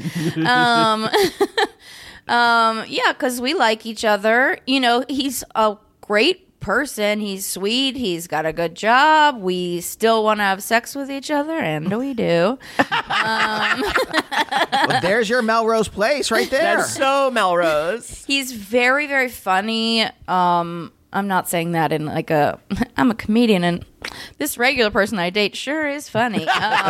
[SPEAKER 5] Yeah, because we like each other. He's a great person. He's sweet. He's got a good job. We still want to have sex with each other, and we do.
[SPEAKER 2] Well, there's your Melrose Place right there.
[SPEAKER 1] That's so Melrose.
[SPEAKER 5] He's very, very funny. I'm not saying that in like I'm a comedian, and this regular person I date sure is funny.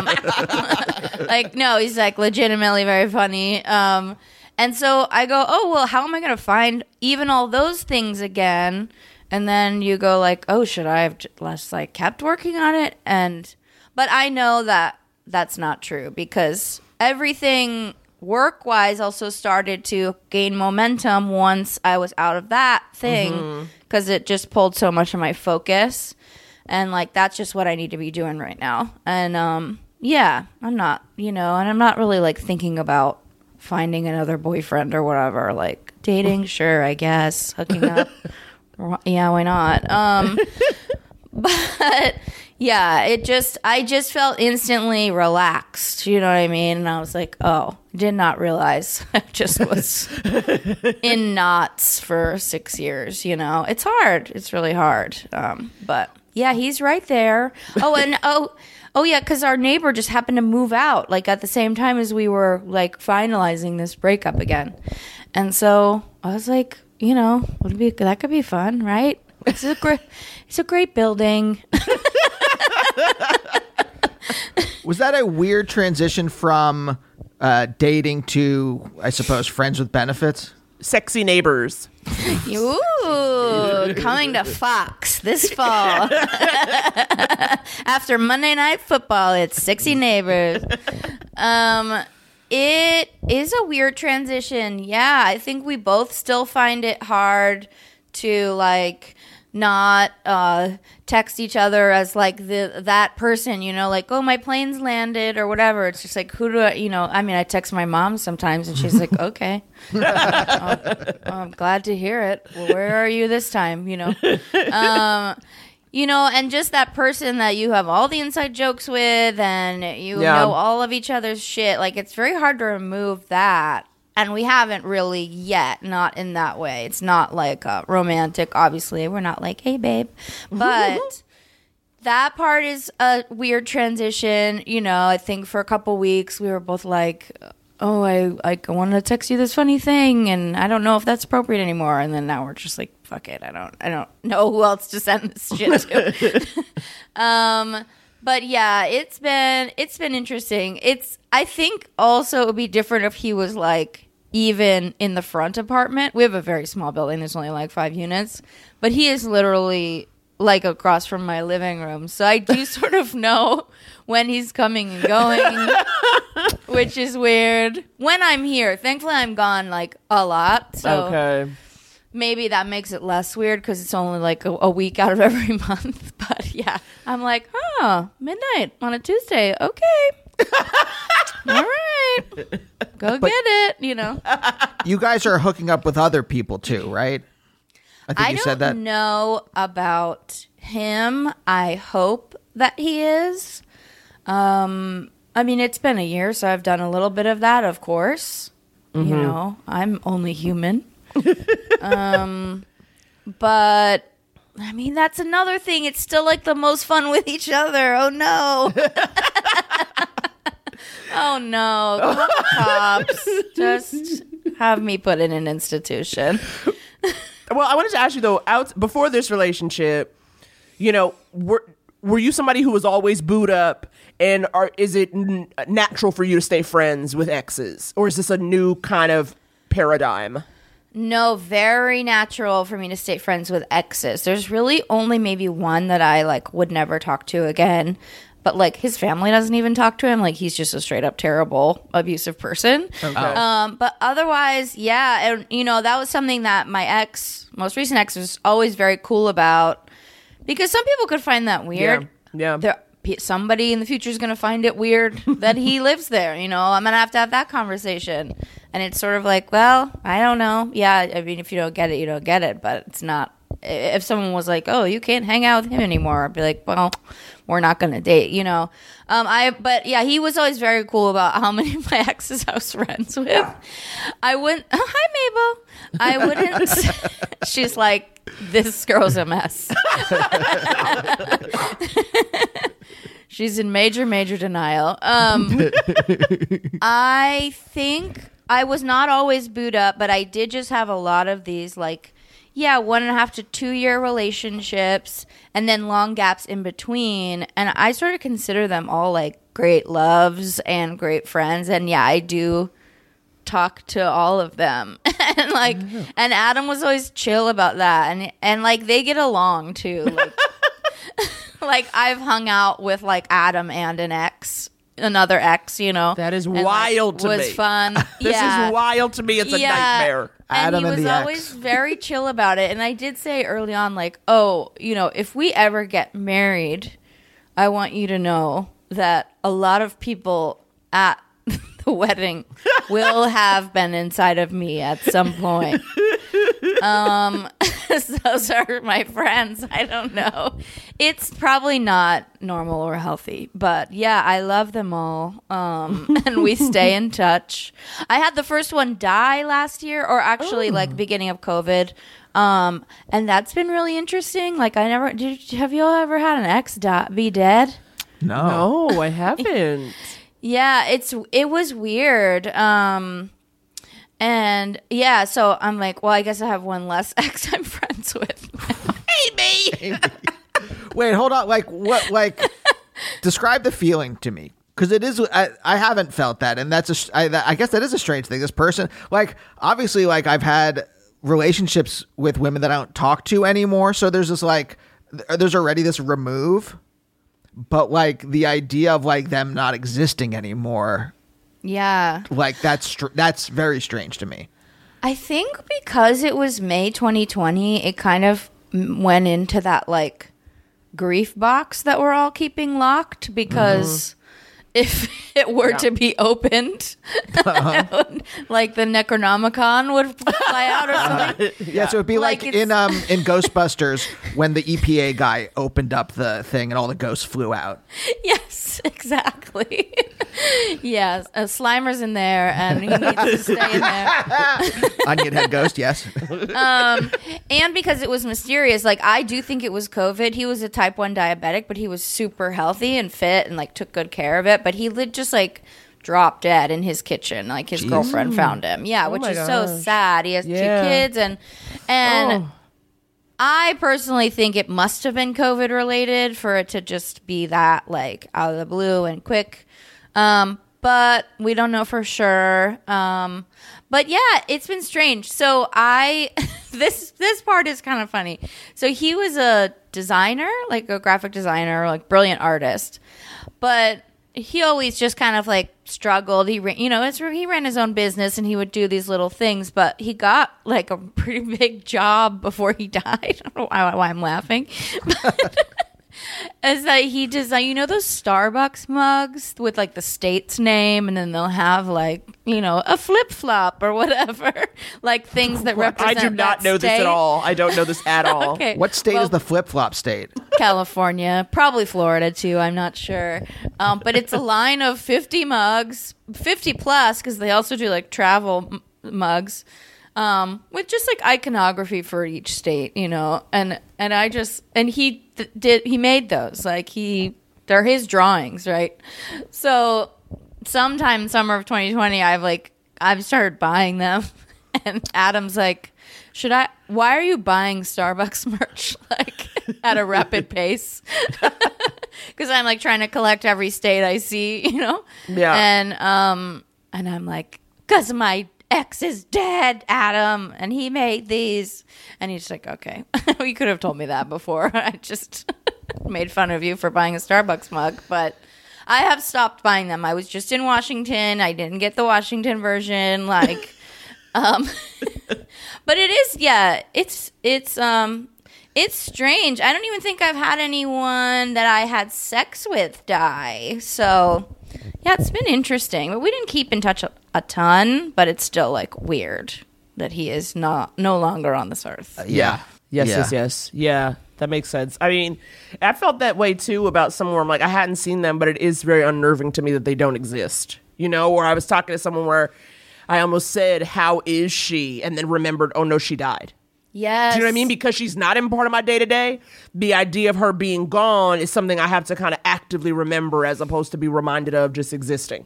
[SPEAKER 5] No, he's like legitimately very funny. And so I go, oh, well, how am I going to find even all those things again? And then you go like, oh, should I have just like kept working on it? But I know that that's not true because everything work-wise also started to gain momentum once I was out of that thing because it just pulled so much of my focus. And like, that's just what I need to be doing right now. And yeah, I'm not, and I'm not really like thinking about finding another boyfriend or whatever, like dating, sure, I guess, hooking up, yeah, why not? But yeah, I just felt instantly relaxed, you know what I mean? And I was like, oh, did not realize I just was in knots for 6 years, It's hard. It's really hard. But yeah, he's right there. Oh, yeah, because our neighbor just happened to move out, like, at the same time as we were, like, finalizing this breakup again. And so I was like, that could be fun, right? It's a great building.
[SPEAKER 2] Was that a weird transition from dating to, I suppose, friends with benefits?
[SPEAKER 1] Sexy neighbors.
[SPEAKER 5] Ooh, coming to Fox this fall. After Monday Night Football, it's Sexy Neighbors. It is a weird transition. Yeah, I think we both still find it hard to like not text each other as like that person, like, oh, my plane's landed or whatever. It's just like, who do I text my mom sometimes and she's like, okay. I'm glad to hear it. Well, where are you this time? And just that person that you have all the inside jokes with and you know all of each other's shit. Like, it's very hard to remove that. And we haven't really yet, not in that way. It's not like romantic, obviously. We're not like, hey, babe. But that part is a weird transition. I think for a couple weeks we were both like, oh, I want to text you this funny thing, and I don't know if that's appropriate anymore. And then now we're just like, fuck it. I don't know who else to send this shit to. But yeah, it's been interesting. I think also it would be different if he was like even in the front apartment. We have a very small building. There's only like 5 units. But he is literally like across from my living room. So I do sort of know when he's coming and going, which is weird. When I'm here, thankfully I'm gone like a lot. So
[SPEAKER 1] Okay.
[SPEAKER 5] maybe that makes it less weird because it's only like a week out of every month. But yeah, I'm like, midnight on a Tuesday. Okay. All right. Go get it, you know.
[SPEAKER 2] You guys are hooking up with other people too, right? I think you said that.
[SPEAKER 5] I don't know about him. I hope that he is. I mean, it's been a year, so I've done a little bit of that, of course. You know, I'm only human. But I mean, that's another thing. It's still like the most fun with each other. Oh no. Oh no. Come on, cops. Just have me put in an institution.
[SPEAKER 1] Well, I wanted to ask you though, before this relationship, you know, were you somebody who was always booed up, and is it natural for you to stay friends with exes, or is this a new kind of paradigm?
[SPEAKER 5] No, very natural for me to stay friends with exes. There's really only maybe one that I like would never talk to again. But like his family doesn't even talk to him. Like he's just a straight up terrible, abusive person. Okay. But otherwise, yeah. And you know, that was something that my most recent ex was always very cool about, because some people could find that weird.
[SPEAKER 1] Yeah.
[SPEAKER 5] Somebody in the future is going to find it weird that he lives there. You know, I'm going to have that conversation. And it's sort of like, well, I don't know. Yeah. I mean, if you don't get it, you don't get it. But it's not. If someone was like, oh, you can't hang out with him anymore, I'd be like, well, we're not going to date, you know. But yeah, he was always very cool about how many of my exes I was friends with. I wouldn't, hi, Mabel. I wouldn't, she's like, this girl's a mess. She's in major denial. I think I was not always booed up, but I did just have a lot of these, like, 1.5 to 2 year relationships, and then long gaps in between. And I sort of consider them all like great loves and great friends. And yeah, I do talk to all of them. And like, and Adam was always chill about that. And like, they get along too. Like, like I've hung out with like Adam and another ex, you know.
[SPEAKER 1] That is
[SPEAKER 5] and,
[SPEAKER 1] wild to me.
[SPEAKER 5] Was fun.
[SPEAKER 1] This is wild to me. It's a nightmare.
[SPEAKER 2] Adam
[SPEAKER 5] and he
[SPEAKER 2] and
[SPEAKER 5] was
[SPEAKER 2] the
[SPEAKER 5] always
[SPEAKER 2] ex.
[SPEAKER 5] very chill about it. And I did say early on, like, oh, you know, if we ever get married, I want you to know that a lot of people at the wedding will have been inside of me at some point. Those are my friends. I don't know. It's probably not normal or healthy, but yeah, I love them all. And we stay in touch. I had the first one die last year, or actually like beginning of COVID. And that's been really interesting. Like have you all ever had an ex be dead?
[SPEAKER 1] No, I haven't.
[SPEAKER 5] Yeah, it was weird. And yeah, so I'm like, well, I guess I have one less ex I'm friends with. Hey, me.
[SPEAKER 2] Wait, hold on. Like what? Like describe the feeling to me, because it is. I haven't felt that, and that's I guess that is a strange thing. This person, like, obviously, like I've had relationships with women that I don't talk to anymore. So there's this like, there's already this remove, but like the idea of like them not existing anymore.
[SPEAKER 5] Yeah.
[SPEAKER 2] Like that's very strange to me.
[SPEAKER 5] I think because it was May 2020, it kind of went into that like grief box that we're all keeping locked, because if it were to be opened, like the Necronomicon would fly out or something.
[SPEAKER 2] Yeah, so it'd be like in Ghostbusters when the EPA guy opened up the thing and all the ghosts flew out.
[SPEAKER 5] Yes, exactly. Yes, Slimer's in there and he needs to stay in there.
[SPEAKER 2] Onion head ghost, yes.
[SPEAKER 5] And because it was mysterious, like I do think it was COVID. He was a type 1 diabetic, but he was super healthy and fit and like took good care of it. But he just like dropped dead in his kitchen. Like his girlfriend found him. Yeah, which is so sad. He has 2 kids and I personally think it must have been COVID related for it to just be that like out of the blue and quick. But we don't know for sure. But yeah, it's been strange. So this part is kind of funny. So he was a designer, like a graphic designer, like brilliant artist, but he always just kind of like struggled. He ran his own business and he would do these little things, but he got like a pretty big job before he died. I don't know why I'm laughing. Is that he designed, those Starbucks mugs with like the state's name, and then they'll have like, a flip flop or whatever, like things that represent.
[SPEAKER 1] I do not know
[SPEAKER 5] state.
[SPEAKER 1] this at all. I don't know this at all.
[SPEAKER 5] Okay.
[SPEAKER 2] What state is the flip flop state?
[SPEAKER 5] California, probably Florida too. I'm not sure, but it's a line of 50 mugs, 50 plus, because they also do like travel mugs. With just like iconography for each state, and he made those, like they're his drawings, right? So sometime summer of 2020, I've started buying them, and Adam's like, why are you buying Starbucks merch like at a rapid pace? Because I'm like trying to collect every state I see,
[SPEAKER 1] Yeah.
[SPEAKER 5] And I'm like, because my ex is dead, Adam, and he made these. And he's like, okay. You could have told me that before. I just made fun of you for buying a Starbucks mug, but I have stopped buying them. I was just in Washington. I didn't get the Washington version, like but it is, yeah, it's strange. I don't even think I've had anyone that I had sex with die. So yeah, it's been interesting. But we didn't keep in touch a ton, but it's still like weird that he is no longer on this earth.
[SPEAKER 1] Yeah. Yes. Yeah, that makes sense. I mean, I felt that way too about someone where I'm like, I hadn't seen them, but it is very unnerving to me that they don't exist. Or I was talking to someone where I almost said, how is she? And then remembered, oh no, she died.
[SPEAKER 5] Yes.
[SPEAKER 1] Do you know what I mean? Because she's not in part of my day-to-day, the idea of her being gone is something I have to kind of actively remember as opposed to be reminded of just existing.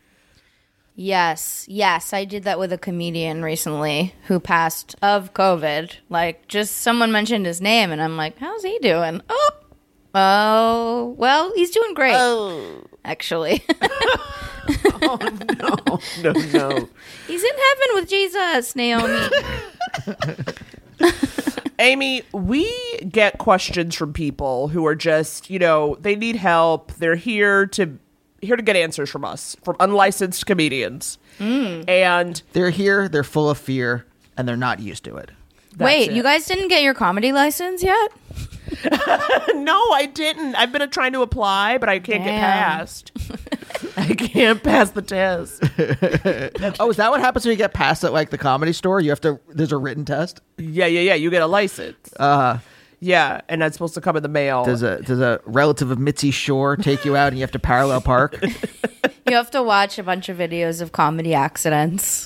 [SPEAKER 5] Yes. I did that with a comedian recently who passed of COVID. Like, just someone mentioned his name, and I'm like, how's he doing? Oh, well, he's doing great, actually.
[SPEAKER 1] Oh, no.
[SPEAKER 5] He's in heaven with Jesus, Naomi.
[SPEAKER 1] Amy, we get questions from people who are just, they need help. They're here to get answers from us, from unlicensed comedians. And
[SPEAKER 2] They're here, they're full of fear, and they're not used to it.
[SPEAKER 5] Wait, you guys didn't get your comedy license yet?
[SPEAKER 1] No, I didn't. I've been trying to apply, but I can't get past. I can't pass the test.
[SPEAKER 2] Oh, is that what happens when you get past at like the Comedy Store? There's a written test?
[SPEAKER 1] Yeah. You get a license. Yeah, and that's supposed to come in the mail.
[SPEAKER 2] Does a relative of Mitzi Shore take you out and you have to parallel park?
[SPEAKER 5] You have to watch a bunch of videos of comedy accidents.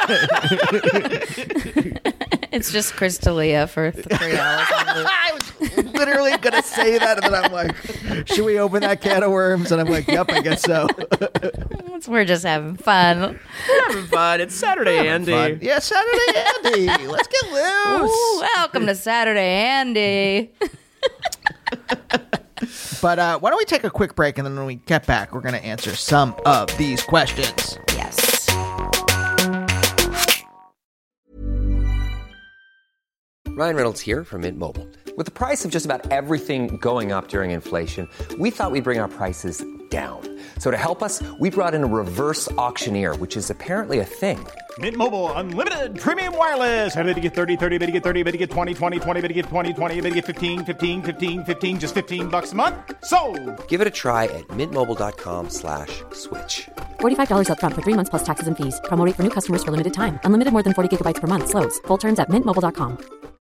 [SPEAKER 5] It's just Chris D'Elia for 3 hours.
[SPEAKER 2] I was literally going to say that, and then I'm like, should we open that can of worms? And I'm like, yep, I guess so.
[SPEAKER 5] We're just having fun.
[SPEAKER 1] Having fun. It's Saturday, Andy.
[SPEAKER 2] Fun. Yeah, Saturday, Andy. Let's get loose.
[SPEAKER 5] Ooh, welcome to Saturday, Andy.
[SPEAKER 2] But why don't we take a quick break, and then when we get back, we're going to answer some of these questions.
[SPEAKER 5] Yes.
[SPEAKER 10] Ryan Reynolds here from Mint Mobile. With the price of just about everything going up during inflation, we thought we'd bring our prices down. So to help us, we brought in a reverse auctioneer, which is apparently a thing.
[SPEAKER 11] Mint Mobile Unlimited Premium Wireless. How to get 30, 30, how to get 30, how to get 20, 20, 20, how to get 20, 20, how to get 15, 15, 15, 15, just $15 a month? Sold!
[SPEAKER 10] Give it a try at mintmobile.com/switch.
[SPEAKER 12] $45 up front for 3 months plus taxes and fees. Promo rate for new customers for limited time. Unlimited more than 40 gigabytes per month. Slows full terms at mintmobile.com.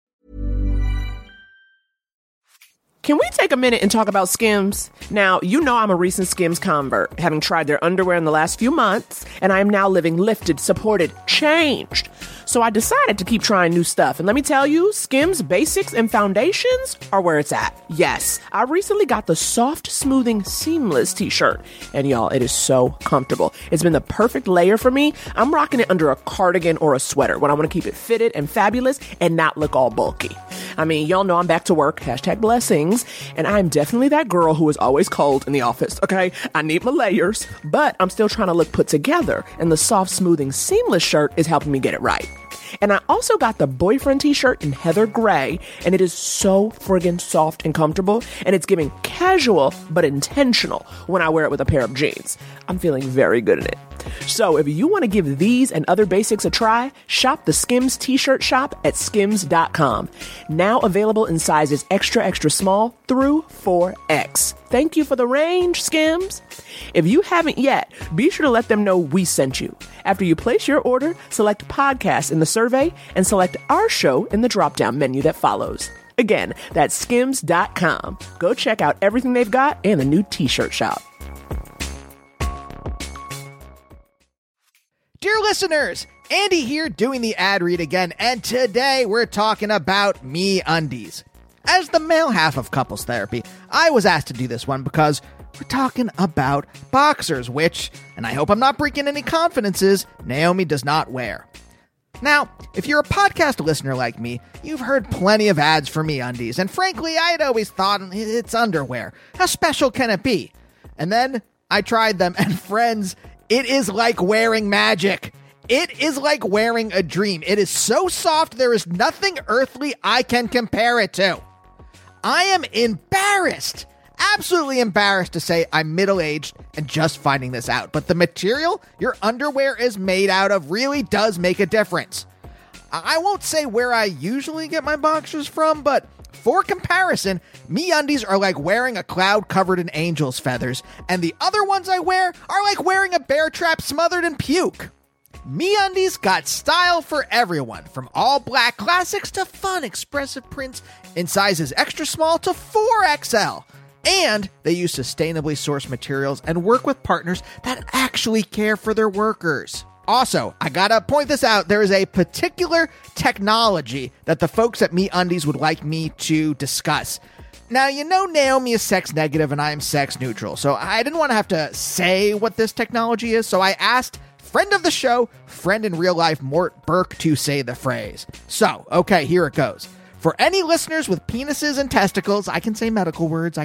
[SPEAKER 1] Can we take a minute and talk about Skims? Now, I'm a recent Skims convert, having tried their underwear in the last few months, and I am now living lifted, supported, changed. So I decided to keep trying new stuff. And let me tell you, Skims basics and foundations are where it's at. Yes, I recently got the Soft Smoothing Seamless t-shirt. And y'all, it is so comfortable. It's been the perfect layer for me. I'm rocking it under a cardigan or a sweater when I want to keep it fitted and fabulous and not look all bulky. I mean, y'all know I'm back to work, #blessings, and I'm definitely that girl who is always cold in the office, okay? I need my layers, but I'm still trying to look put together, and the soft, smoothing, seamless shirt is helping me get it right. And I also got the boyfriend t-shirt in heather gray, and it is so friggin' soft and comfortable, and it's giving casual but intentional when I wear it with a pair of jeans. I'm feeling very good in it. So if you want to give these and other basics a try, shop the Skims t-shirt shop at skims.com. Now available in sizes extra, extra small through 4X. Thank you for the range, Skims. If you haven't yet, be sure to let them know we sent you. After you place your order, select podcast in the survey and select our show in the drop-down menu that follows. Again, that's skims.com. Go check out everything they've got and the new t-shirt shop.
[SPEAKER 2] Dear listeners, Andy here doing the ad read again, and today we're talking about MeUndies. As the male half of Couples Therapy, I was asked to do this one because we're talking about boxers, which, and I hope I'm not breaking any confidences, Naomi does not wear. Now, if you're a podcast listener like me, you've heard plenty of ads for MeUndies, and frankly, I had always thought it's underwear. How special can it be? And then I tried them, and friends, it is like wearing magic. It is like wearing a dream. It is so soft, there is nothing earthly I can compare it to. I am embarrassed, absolutely embarrassed to say I'm middle-aged and just finding this out. But the material your underwear is made out of really does make a difference. I won't say where I usually get my boxers from, but for comparison, MeUndies are like wearing a cloud covered in angel's feathers, and the other ones I wear are like wearing a bear trap smothered in puke. MeUndies got style for everyone, from all black classics to fun expressive prints in sizes extra small to 4XL. And they use sustainably sourced materials and work with partners that actually care for their workers. Also, I gotta point this out, there is a particular technology that the folks at MeUndies would like me to discuss. Now, you know Naomi is sex negative and I am sex neutral, so I didn't want to have to say what this technology is, so I asked friend of the show, friend in real life, Mort Burke, to say the phrase. So, okay, here it goes. For any listeners with penises and testicles, I can say medical words,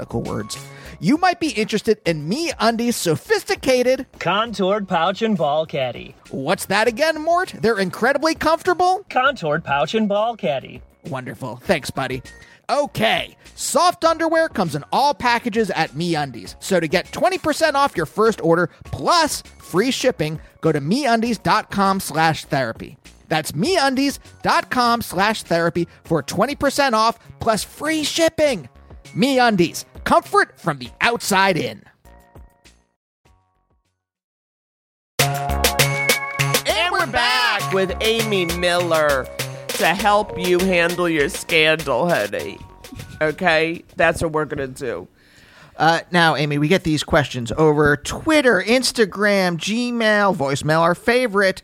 [SPEAKER 2] you might be interested in MeUndies' sophisticated
[SPEAKER 13] contoured pouch and ball caddy.
[SPEAKER 2] What's that again, Mort? They're incredibly comfortable?
[SPEAKER 13] Contoured pouch and ball caddy.
[SPEAKER 2] Wonderful. Thanks, buddy. Okay, soft underwear comes in all packages at MeUndies. So to get 20% off your first order plus free shipping, go to MeUndies.com/therapy. That's MeUndies.com/therapy for 20% off plus free shipping. MeUndies, comfort from the outside in.
[SPEAKER 1] And we're back with Amy Miller to help you handle your scandal, honey. Okay? That's what we're going to do.
[SPEAKER 2] Now, Amy, we get these questions over Twitter, Instagram, Gmail, voicemail, our favorite,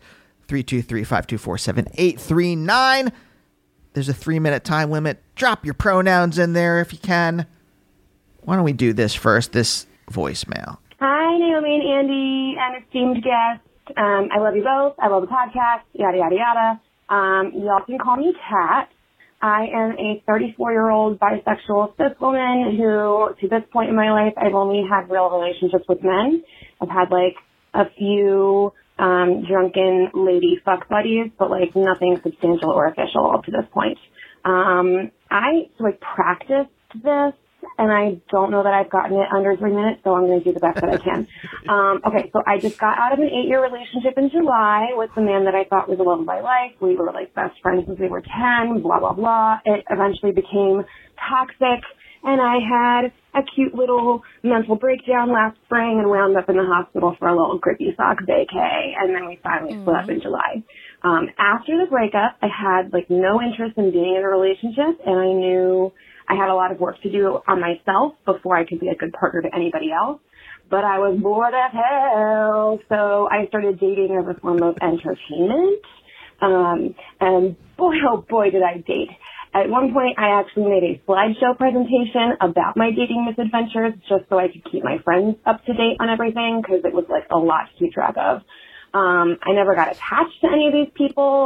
[SPEAKER 2] 323-524-7839. There's a 3-minute time limit. Drop your pronouns in there if you can. Why don't we do this first, this voicemail?
[SPEAKER 14] Hi, Naomi and Andy, and esteemed guest. I love you both. I love the podcast, yada, yada, yada. Y'all can call me Kat. I am a 34-year-old bisexual cis woman who, to this point in my life, I've only had real relationships with men. I've had, like, a few drunken lady fuck buddies, but, like, nothing substantial or official up to this point. I practiced this, and I don't know that I've gotten it under 3 minutes, so I'm going to do the best that I can. Okay, so I just got out of an 8-year relationship in July with the man that I thought was the love of my life. We were like best friends since we were 10, blah, blah, blah. It eventually became toxic, and I had a cute little mental breakdown last spring and wound up in the hospital for a little grippy sock vacay, and then we finally split up in July. After the breakup, I had like no interest in being in a relationship, and I knew I had a lot of work to do on myself before I could be a good partner to anybody else. But I was bored as hell, so I started dating as a form of entertainment. And boy, oh boy, did I date. At one point, I actually made a slideshow presentation about my dating misadventures just so I could keep my friends up to date on everything because it was like a lot to keep track of. I never got attached to any of these people.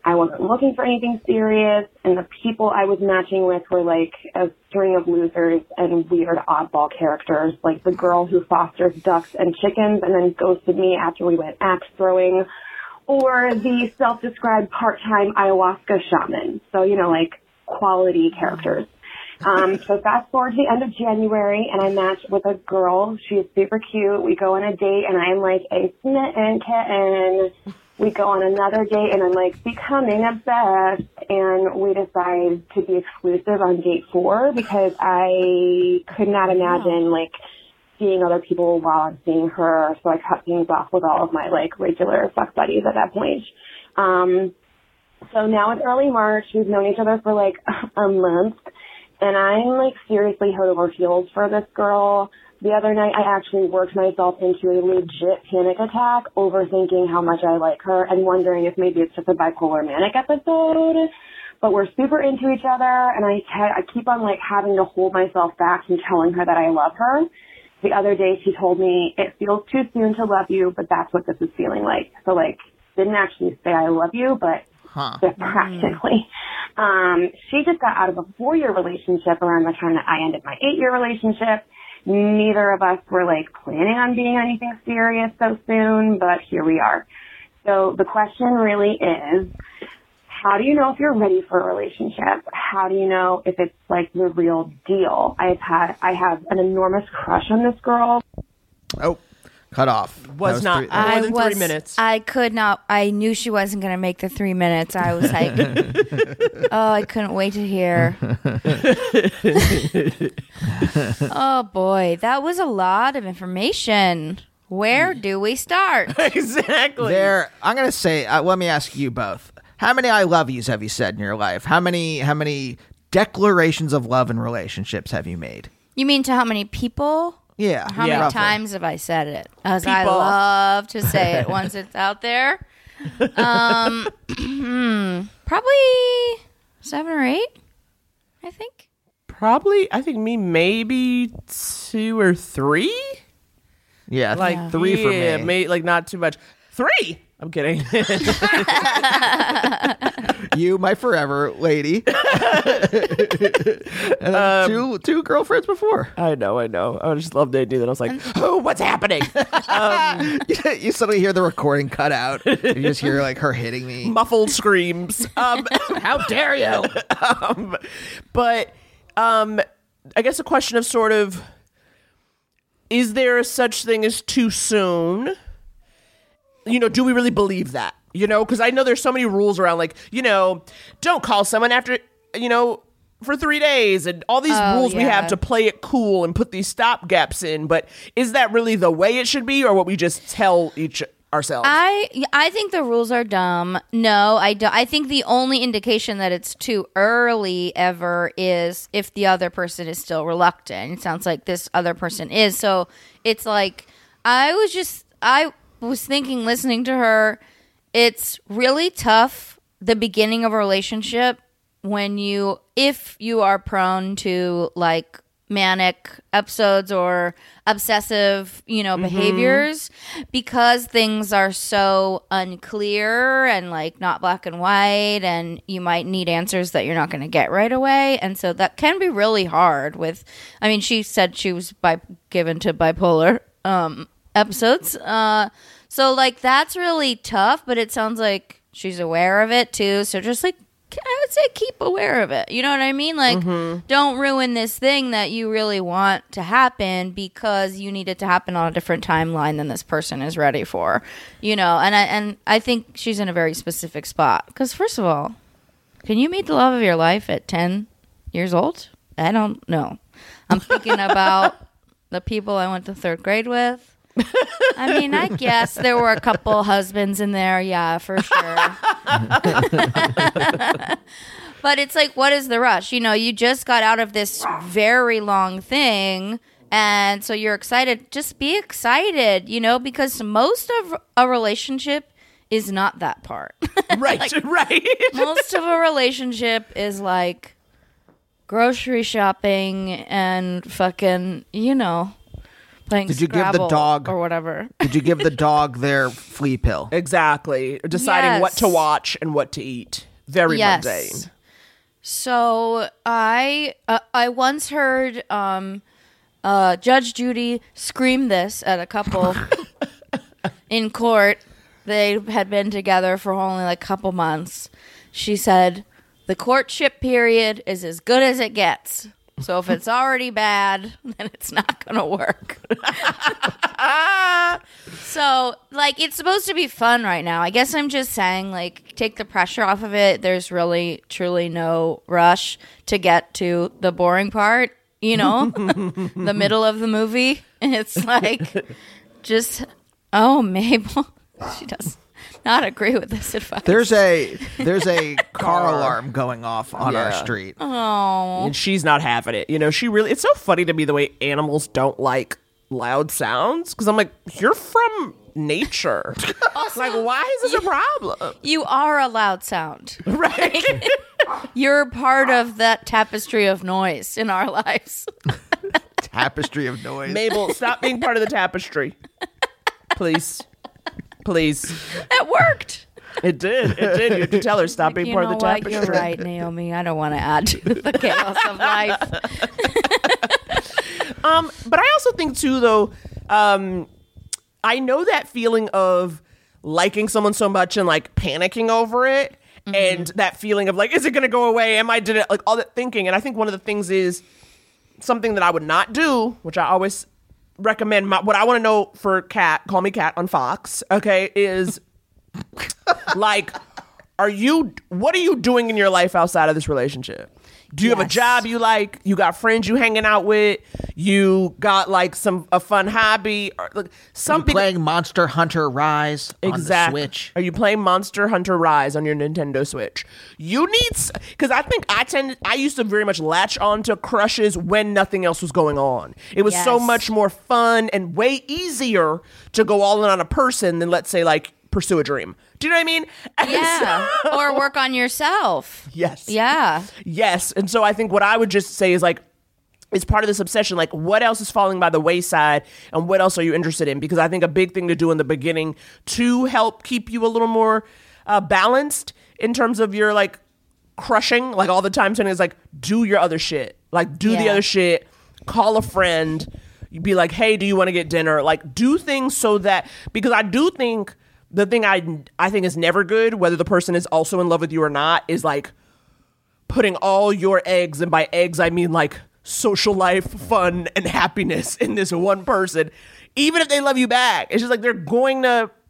[SPEAKER 14] I wasn't looking for anything serious, and the people I was matching with were like a string of losers and weird oddball characters, like the girl who fosters ducks and chickens and then ghosted me after we went axe throwing, or the self-described part-time ayahuasca shaman. So, you know, like quality characters. So fast forward to the end of January, and I matched with a girl. She's super cute. We go on a date, and I'm like a smitten kitten. We go on another date, and I'm like becoming obsessed. And we decide to be exclusive on date 4 because I could not imagine like seeing other people while I'm seeing her. So I cut things off with all of my like regular fuck buddies at that point. So now it's early March. We've known each other for like a month. And I'm, like, seriously head over heels for this girl. The other night, I actually worked myself into a legit panic attack, overthinking how much I like her and wondering if maybe it's just a bipolar manic episode. But we're super into each other, and I keep on, like, having to hold myself back from telling her that I love her. The other day, she told me, it feels too soon to love you, but that's what this is feeling like. So, like, didn't actually say I love you, but practically. She just got out of a 4-year relationship around the time that I ended my 8-year relationship. Neither of us were like planning on being anything serious so soon, but here we are. So the question really is, how do you know if you're ready for a relationship? How do you know if it's like the real deal? I have an enormous crush on this girl.
[SPEAKER 2] Oh. Cut off.
[SPEAKER 1] Was not more than 3 minutes.
[SPEAKER 5] I could not. I knew she wasn't going to make the 3 minutes. I was like, oh, I couldn't wait to hear. Oh, boy. That was a lot of information. Where do we start?
[SPEAKER 1] Exactly.
[SPEAKER 2] I'm going to say, let me ask you both. How many I love yous have you said in your life? How many declarations of love in relationships have you made?
[SPEAKER 5] You mean to how many people?
[SPEAKER 2] Yeah.
[SPEAKER 5] How many
[SPEAKER 2] roughly.
[SPEAKER 5] times have I said it? As I love to say it once it's out there. Probably 7 or 8, I think.
[SPEAKER 1] Probably, I think me maybe 2 or 3.
[SPEAKER 2] Yeah,
[SPEAKER 1] like
[SPEAKER 2] 3 for me.
[SPEAKER 1] Like not too much. 3. I'm kidding.
[SPEAKER 2] You, my forever lady. And then two girlfriends before.
[SPEAKER 1] I know. I just loved it. And I was like, oh, what's happening?
[SPEAKER 2] You suddenly hear the recording cut out. You just hear like her hitting me.
[SPEAKER 1] Muffled screams.
[SPEAKER 2] How dare you?
[SPEAKER 1] But I guess a question of sort of, is there a such thing as too soon? You know, do we really believe that? You know, because I know there's so many rules around, like, you know, don't call someone after, you know, for 3 days and all these rules we have to play it cool and put these stop gaps in. But is that really the way it should be, or what we just tell ourselves?
[SPEAKER 5] I think the rules are dumb. No, I don't. I think the only indication that it's too early ever is if the other person is still reluctant. It sounds like this other person is. So it's like, I was thinking, listening to her, it's really tough, the beginning of a relationship, if you are prone to like manic episodes or obsessive, behaviors, because things are so unclear and like not black and white, and you might need answers that you're not going to get right away. And so that can be really hard she said she was given to bipolar episodes. So like that's really tough, but it sounds like she's aware of it too. So just like, I would say keep aware of it. You know what I mean? Like, don't ruin this thing that you really want to happen because you need it to happen on a different timeline than this person is ready for. You know, and I think she's in a very specific spot. Because first of all, can you meet the love of your life at 10 years old? I don't know. I'm thinking about the people I went to 3rd grade with. I mean, I guess there were a couple husbands in there. Yeah, for sure. But it's like, what is the rush? You know, you just got out of this very long thing. And so you're excited. Just be excited, because most of a relationship is not that part.
[SPEAKER 1] Right, right.
[SPEAKER 5] Most of a relationship is like grocery shopping and fucking, playing
[SPEAKER 2] Did you give the
[SPEAKER 5] Scrabble
[SPEAKER 2] dog
[SPEAKER 5] or whatever.
[SPEAKER 2] Did you give the dog their flea pill?
[SPEAKER 1] Exactly. Deciding what to watch and what to eat. Very mundane.
[SPEAKER 5] So I once heard Judge Judy scream this at a couple in court. They had been together for only like a couple months. She said, the courtship period is as good as it gets. So if it's already bad, then it's not going to work. So, like, it's supposed to be fun right now. I guess I'm just saying, like, take the pressure off of it. There's really, truly no rush to get to the boring part, you know, the middle of the movie. It's like, just, oh, Mabel, she does not agree with this advice.
[SPEAKER 2] There's a car alarm going off on our street.
[SPEAKER 5] Oh.
[SPEAKER 1] And she's not having it. You know, it's so funny to me the way animals don't like loud sounds. Because I'm like, you're from nature. Like, why is this a problem?
[SPEAKER 5] You are a loud sound.
[SPEAKER 1] Right.
[SPEAKER 5] You're part of that tapestry of noise in our lives.
[SPEAKER 2] Tapestry of noise.
[SPEAKER 1] Mabel, stop being part of the tapestry. Please. Please.
[SPEAKER 5] That worked.
[SPEAKER 1] It did. You have to tell her, stop being part of the tapestry.
[SPEAKER 5] You're right, Naomi. I don't want to add to the chaos of life.
[SPEAKER 1] But I also think, too, though, I know that feeling of liking someone so much and, like, panicking over it. Mm-hmm. And that feeling of, like, is it going to go away? Am I did it? Like, all that thinking. And I think one of the things is something that I would not do, which I always recommend. What I want to know for Kat, call me Kat on Fox, okay, is like, what are you doing in your life outside of this relationship? Do you have a job you like? You got friends you hanging out with? You got like a fun hobby? Or like something.
[SPEAKER 2] Playing Monster Hunter Rise on the Switch?
[SPEAKER 1] Are you playing Monster Hunter Rise on your Nintendo Switch? You need, because I think I used to very much latch on to crushes when nothing else was going on. It was so much more fun and way easier to go all in on a person than, let's say, like, pursue a dream. Do you know what I mean?
[SPEAKER 5] Yeah. Or work on yourself.
[SPEAKER 1] Yes.
[SPEAKER 5] Yeah.
[SPEAKER 1] Yes. And so I think what I would just say is, like, it's part of this obsession. Like, what else is falling by the wayside and what else are you interested in? Because I think a big thing to do in the beginning to help keep you a little more balanced in terms of your, like, crushing, like, all the time, is like, do your other shit. Like, do the other shit. Call a friend. You'd be like, hey, do you want to get dinner? Like, do things so that, because I do think the thing I think is never good, whether the person is also in love with you or not, is like putting all your eggs, and by eggs I mean like social life, fun, and happiness in this one person. Even if they love you back, it's just like they're going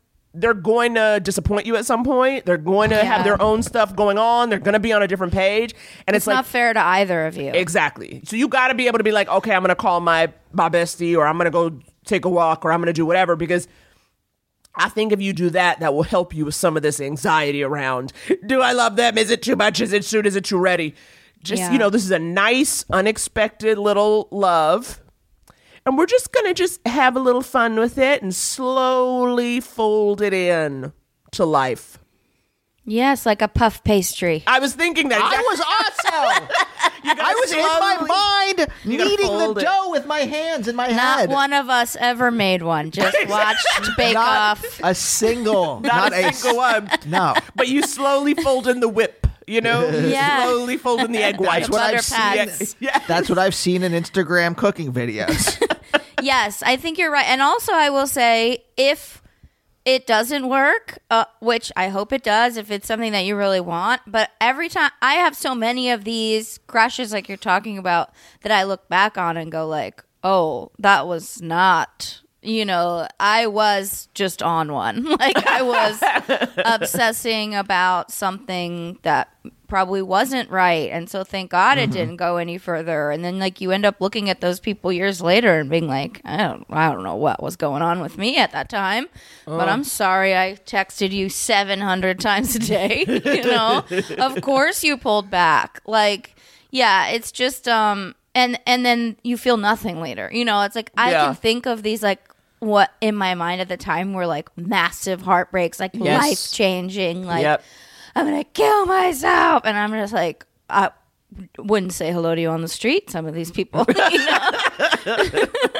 [SPEAKER 1] to disappoint you at some point. They're going to have their own stuff going on. They're going to be on a different page, and it's like,
[SPEAKER 5] not fair to either of you.
[SPEAKER 1] Exactly. So you got to be able to be like, okay, I'm going to call my bestie, or I'm going to go take a walk, or I'm going to do whatever, because I think if you do that, that will help you with some of this anxiety around, do I love them? Is it too much? Is it soon? Is it too ready? Just, you know, this is a nice, unexpected little love. And we're just going to just have a little fun with it and slowly fold it in to life.
[SPEAKER 5] Yes, like a puff pastry.
[SPEAKER 1] I was thinking that.
[SPEAKER 2] I was awesome. I was in my mind kneading the dough with my hands in my head.
[SPEAKER 5] Not one of us ever made one. Just watched Bake Off.
[SPEAKER 2] A single.
[SPEAKER 1] Not a single one.
[SPEAKER 2] No.
[SPEAKER 1] But you slowly fold in the whip, you know?
[SPEAKER 5] Yeah.
[SPEAKER 1] Slowly fold in the egg whites.
[SPEAKER 2] That's what I've seen in Instagram cooking videos.
[SPEAKER 5] Yes, I think you're right. And also, I will say, if it doesn't work, which I hope it does if it's something that you really want. But every time, I have so many of these crushes like you're talking about that I look back on and go like, oh, that was not, you know, I was just on one. Like I was obsessing about something that probably wasn't right. And so thank God it didn't go any further. And then like you end up looking at those people years later and being like, I don't know what was going on with me at that time, but I'm sorry I texted you 700 times a day. You know, of course you pulled back. Like, yeah, it's just, and then you feel nothing later. You know, it's like, I can think of these like, what in my mind at the time were like massive heartbreaks, like life changing, like I'm gonna kill myself, and I'm just like, I wouldn't say hello to you on the street. Some of these people, you know?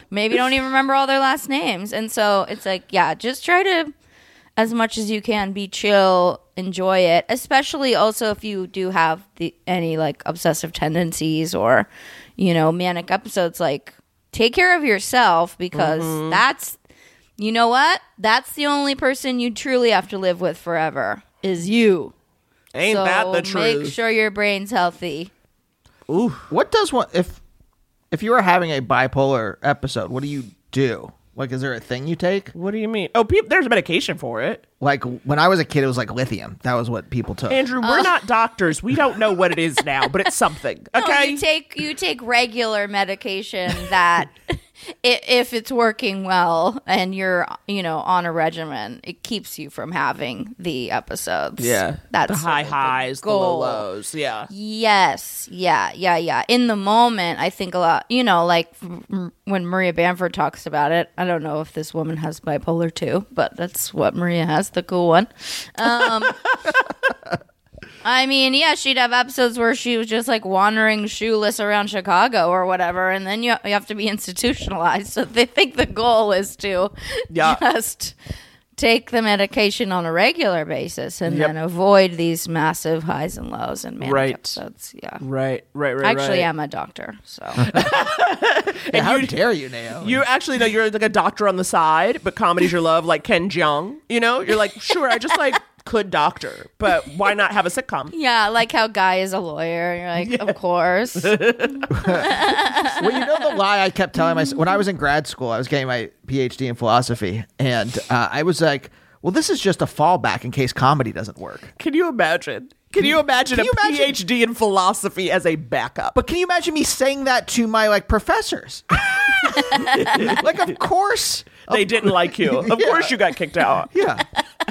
[SPEAKER 5] maybe don't even remember all their last names. And so it's like, yeah, just try to, as much as you can, be chill, enjoy it. Especially also if you do have any like obsessive tendencies or, you know, manic episodes, like take care of yourself because that's, you know what? That's the only person you truly have to live with forever is you.
[SPEAKER 1] Ain't
[SPEAKER 5] so
[SPEAKER 1] that the truth?
[SPEAKER 5] Make sure your brain's healthy.
[SPEAKER 2] Ooh. What does one if you were having a bipolar episode, what do you do? Like, is there a thing you take?
[SPEAKER 1] What do you mean? Oh, there's a medication for it.
[SPEAKER 2] Like, when I was a kid, it was like lithium. That was what people took.
[SPEAKER 1] Andrew, we're not doctors. We don't know what it is now, but it's something. Okay?
[SPEAKER 5] No, you take regular medication that if it's working well and you're, you know, on a regimen, it keeps you from having the episodes.
[SPEAKER 1] Yeah.
[SPEAKER 5] That's
[SPEAKER 1] the high highs, the low lows. Yeah.
[SPEAKER 5] Yes. Yeah. In the moment, I think a lot, you know, like when Maria Bamford talks about it, I don't know if this woman has bipolar too, but that's what Maria has, the cool one. I mean, yeah, she'd have episodes where she was just like wandering shoeless around Chicago or whatever, and then you have to be institutionalized. So they think the goal is to just take the medication on a regular basis and then avoid these massive highs and lows and manic episodes. Yeah.
[SPEAKER 1] Right.
[SPEAKER 5] Actually, I'm a doctor, so.
[SPEAKER 2] And how dare you, Nao?
[SPEAKER 1] You actually know you're like a doctor on the side, but comedy's your love, like Ken Jeong. You know, you're like, sure, I just like could doctor, but why not have a sitcom?
[SPEAKER 5] Yeah, like how Guy is a lawyer. You're like, of course.
[SPEAKER 2] Well, you know the lie I kept telling myself when I was in grad school, I was getting my PhD in philosophy, and I was like, well, this is just a fallback in case comedy doesn't work.
[SPEAKER 1] Can you imagine? Can you imagine PhD in philosophy as a backup?
[SPEAKER 2] But can you imagine me saying that to my like professors? Like, of course.
[SPEAKER 1] They didn't like you. Of course you got kicked out.
[SPEAKER 2] Yeah.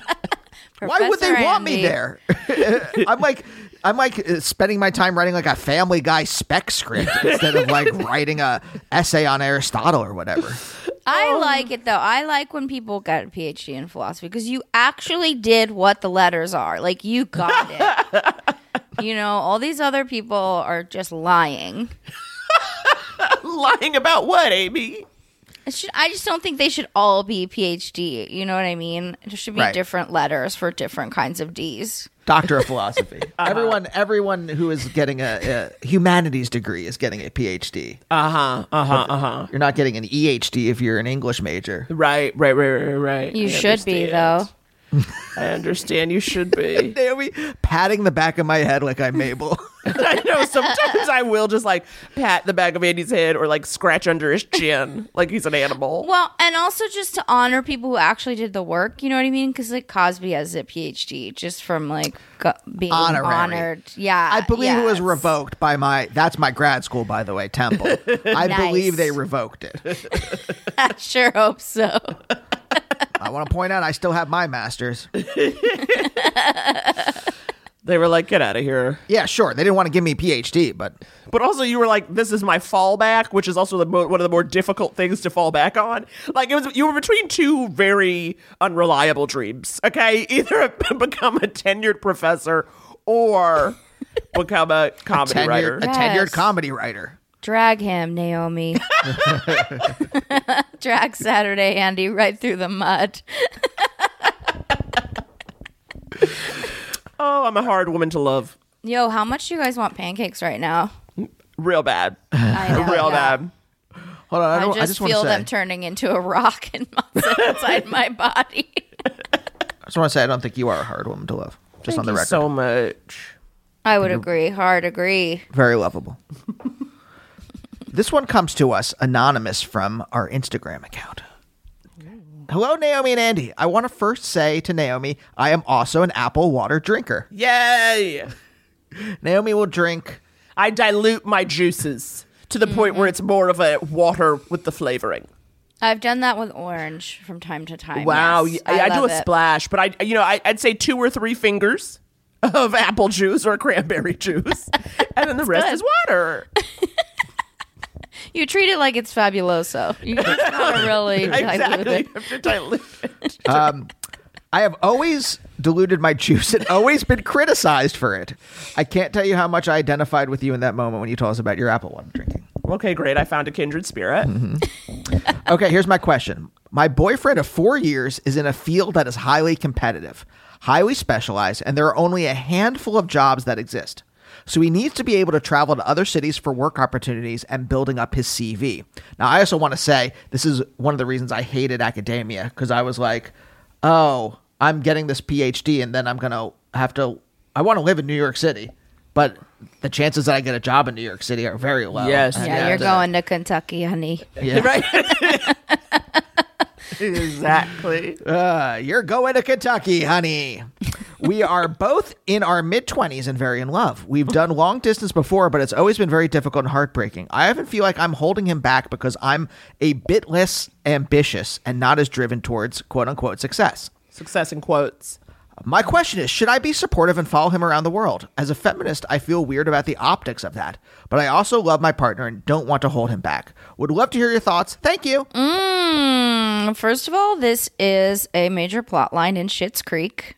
[SPEAKER 2] Why would they want me there? I'm like spending my time writing like a Family Guy spec script instead of like writing a essay on Aristotle or whatever.
[SPEAKER 5] I like it though. I like when people get a PhD in philosophy because you actually did what the letters are. Like you got it. You know, all these other people are just lying.
[SPEAKER 1] Lying about what, Amy?
[SPEAKER 5] I just don't think they should all be PhD. You know what I mean? There should be different letters for different kinds of Ds.
[SPEAKER 2] Doctor of Philosophy. Everyone who is getting a humanities degree is getting a PhD. You're not getting an EHD if you're an English major.
[SPEAKER 1] Right.
[SPEAKER 5] You should be, though.
[SPEAKER 1] I understand you should be.
[SPEAKER 2] Naomi patting the back of my head like I'm Mabel.
[SPEAKER 1] I know, sometimes I will just like pat the back of Andy's head or like scratch under his chin like he's an animal.
[SPEAKER 5] Well, and also just to honor people who actually did the work, you know what I mean? Because like Cosby has a PhD just from like being honored. Yeah.
[SPEAKER 2] I believe it was revoked by that's my grad school, by the way, Temple. I believe they revoked it.
[SPEAKER 5] I sure hope so.
[SPEAKER 2] I want to point out I still have my master's.
[SPEAKER 1] They were like, get out of here.
[SPEAKER 2] Yeah, sure. They didn't want to give me a PhD, but
[SPEAKER 1] also you were like, this is my fallback, which is also one of the more difficult things to fall back on. Like you were between two very unreliable dreams. Okay, either become a tenured professor or become a comedy writer.
[SPEAKER 2] A tenured comedy writer.
[SPEAKER 5] Drag him, Naomi. Drag Saturday Andy right through the mud.
[SPEAKER 1] Oh, I'm a hard woman to love.
[SPEAKER 5] Yo, how much do you guys want pancakes right now?
[SPEAKER 1] Real bad.
[SPEAKER 5] I know,
[SPEAKER 1] Real bad.
[SPEAKER 2] Hold on,
[SPEAKER 5] I just feel them turning into a rock and inside my body.
[SPEAKER 2] I just want to say I don't think you are a hard woman to love. Just
[SPEAKER 1] Thank
[SPEAKER 2] on the
[SPEAKER 1] you
[SPEAKER 2] record.
[SPEAKER 1] so much.
[SPEAKER 5] I would agree. Hard agree.
[SPEAKER 2] Very lovable. This one comes to us anonymous from our Instagram account. Hello, Naomi and Andy. I want to first say to Naomi, I am also an apple water drinker.
[SPEAKER 1] Yay!
[SPEAKER 2] Naomi will drink.
[SPEAKER 1] I dilute my juices to the point where it's more of a water with the flavoring.
[SPEAKER 5] I've done that with orange from time to time.
[SPEAKER 1] Wow,
[SPEAKER 5] yes.
[SPEAKER 1] I do a splash, but I'd say 2 or 3 fingers of apple juice or cranberry juice, and then the rest is water.
[SPEAKER 5] You treat it like it's Fabuloso. You just gotta really dilute it.
[SPEAKER 1] You have to dilute it.
[SPEAKER 2] I have always diluted my juice and always been criticized for it. I can't tell you how much I identified with you in that moment when you told us about your apple water drinking.
[SPEAKER 1] Okay, great. I found a kindred spirit.
[SPEAKER 2] Mm-hmm. Okay, here's my question. My boyfriend of 4 years is in a field that is highly competitive, highly specialized, and there are only a handful of jobs that exist. So he needs to be able to travel to other cities for work opportunities and building up his CV. Now, I also want to say this is one of the reasons I hated academia, because I was like, oh, I'm getting this PhD and then I'm going to have to, I want to live in New York City, but the chances that I get a job in New York City are very low.
[SPEAKER 1] Yes.
[SPEAKER 5] Yeah, you're going to Kentucky, honey.
[SPEAKER 2] Yeah.
[SPEAKER 1] Right? Exactly.
[SPEAKER 2] You're going to Kentucky, honey. We are both in our mid-20s and very in love. We've done long distance before, but it's always been very difficult and heartbreaking. I often feel like I'm holding him back because I'm a bit less ambitious and not as driven towards quote-unquote success.
[SPEAKER 1] Success in quotes.
[SPEAKER 2] My question is, should I be supportive and follow him around the world? As a feminist, I feel weird about the optics of that, but I also love my partner and don't want to hold him back. Would love to hear your thoughts. Thank you.
[SPEAKER 5] First of all, this is a major plot line in Schitt's Creek.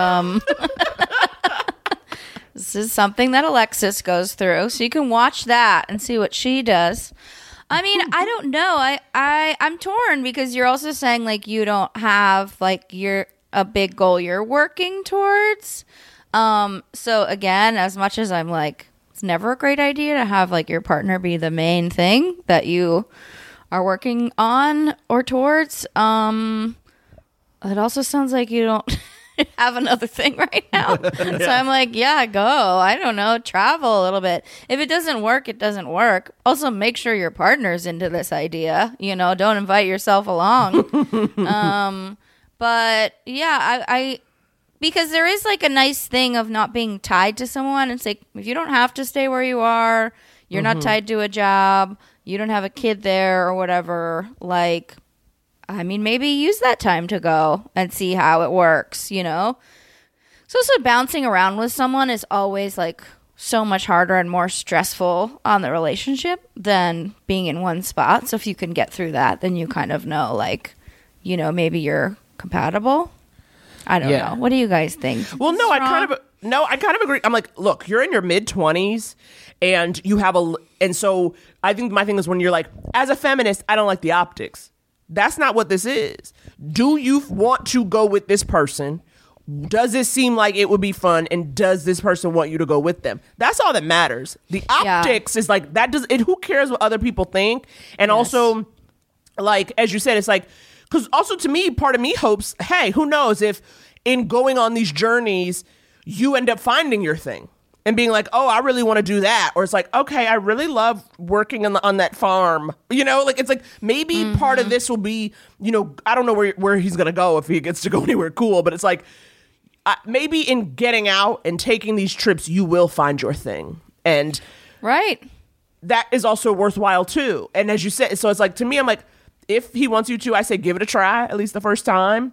[SPEAKER 5] This is something that Alexis goes through, so you can watch that and see what she does. I mean, I don't know. I'm torn because you're also saying like you don't have like you're a big goal you're working towards. So again, as much as I'm like, it's never a great idea to have like your partner be the main thing that you are working on or towards. It also sounds like you don't have another thing right now. So I'm like, yeah, go. I don't know. Travel a little bit. If it doesn't work, it doesn't work. Also, make sure your partner's into this idea. You know, don't invite yourself along. But yeah, I because there is like a nice thing of not being tied to someone. It's like, if you don't have to stay where you are, you're not tied to a job, you don't have a kid there or whatever, like, I mean, maybe use that time to go and see how it works, you know? So bouncing around with someone is always like so much harder and more stressful on the relationship than being in one spot. So if you can get through that, then you kind of know, like, you know, maybe you're compatible. I don't know. What do you guys think?
[SPEAKER 1] Well, no, I kind of agree. I'm like, look, you're in your mid-20s and you have and so I think my thing is when you're like, as a feminist, I don't like the optics. That's not what this is. Do you want to go with this person? Does it seem like it would be fun? And does this person want you to go with them? That's all that matters. The optics is like, that does it. Who cares what other people think? And also, like, as you said, it's like, because also to me, part of me hopes, hey, who knows if in going on these journeys, you end up finding your thing and being like, oh, I really want to do that. Or it's like, okay, I really love working on that farm. You know, like, it's like maybe part of this will be, you know, I don't know where he's going to go if he gets to go anywhere cool. But it's like maybe in getting out and taking these trips, you will find your thing. And that is also worthwhile too. And as you said, so it's like, to me, I'm like, if he wants you to, I say give it a try, at least the first time.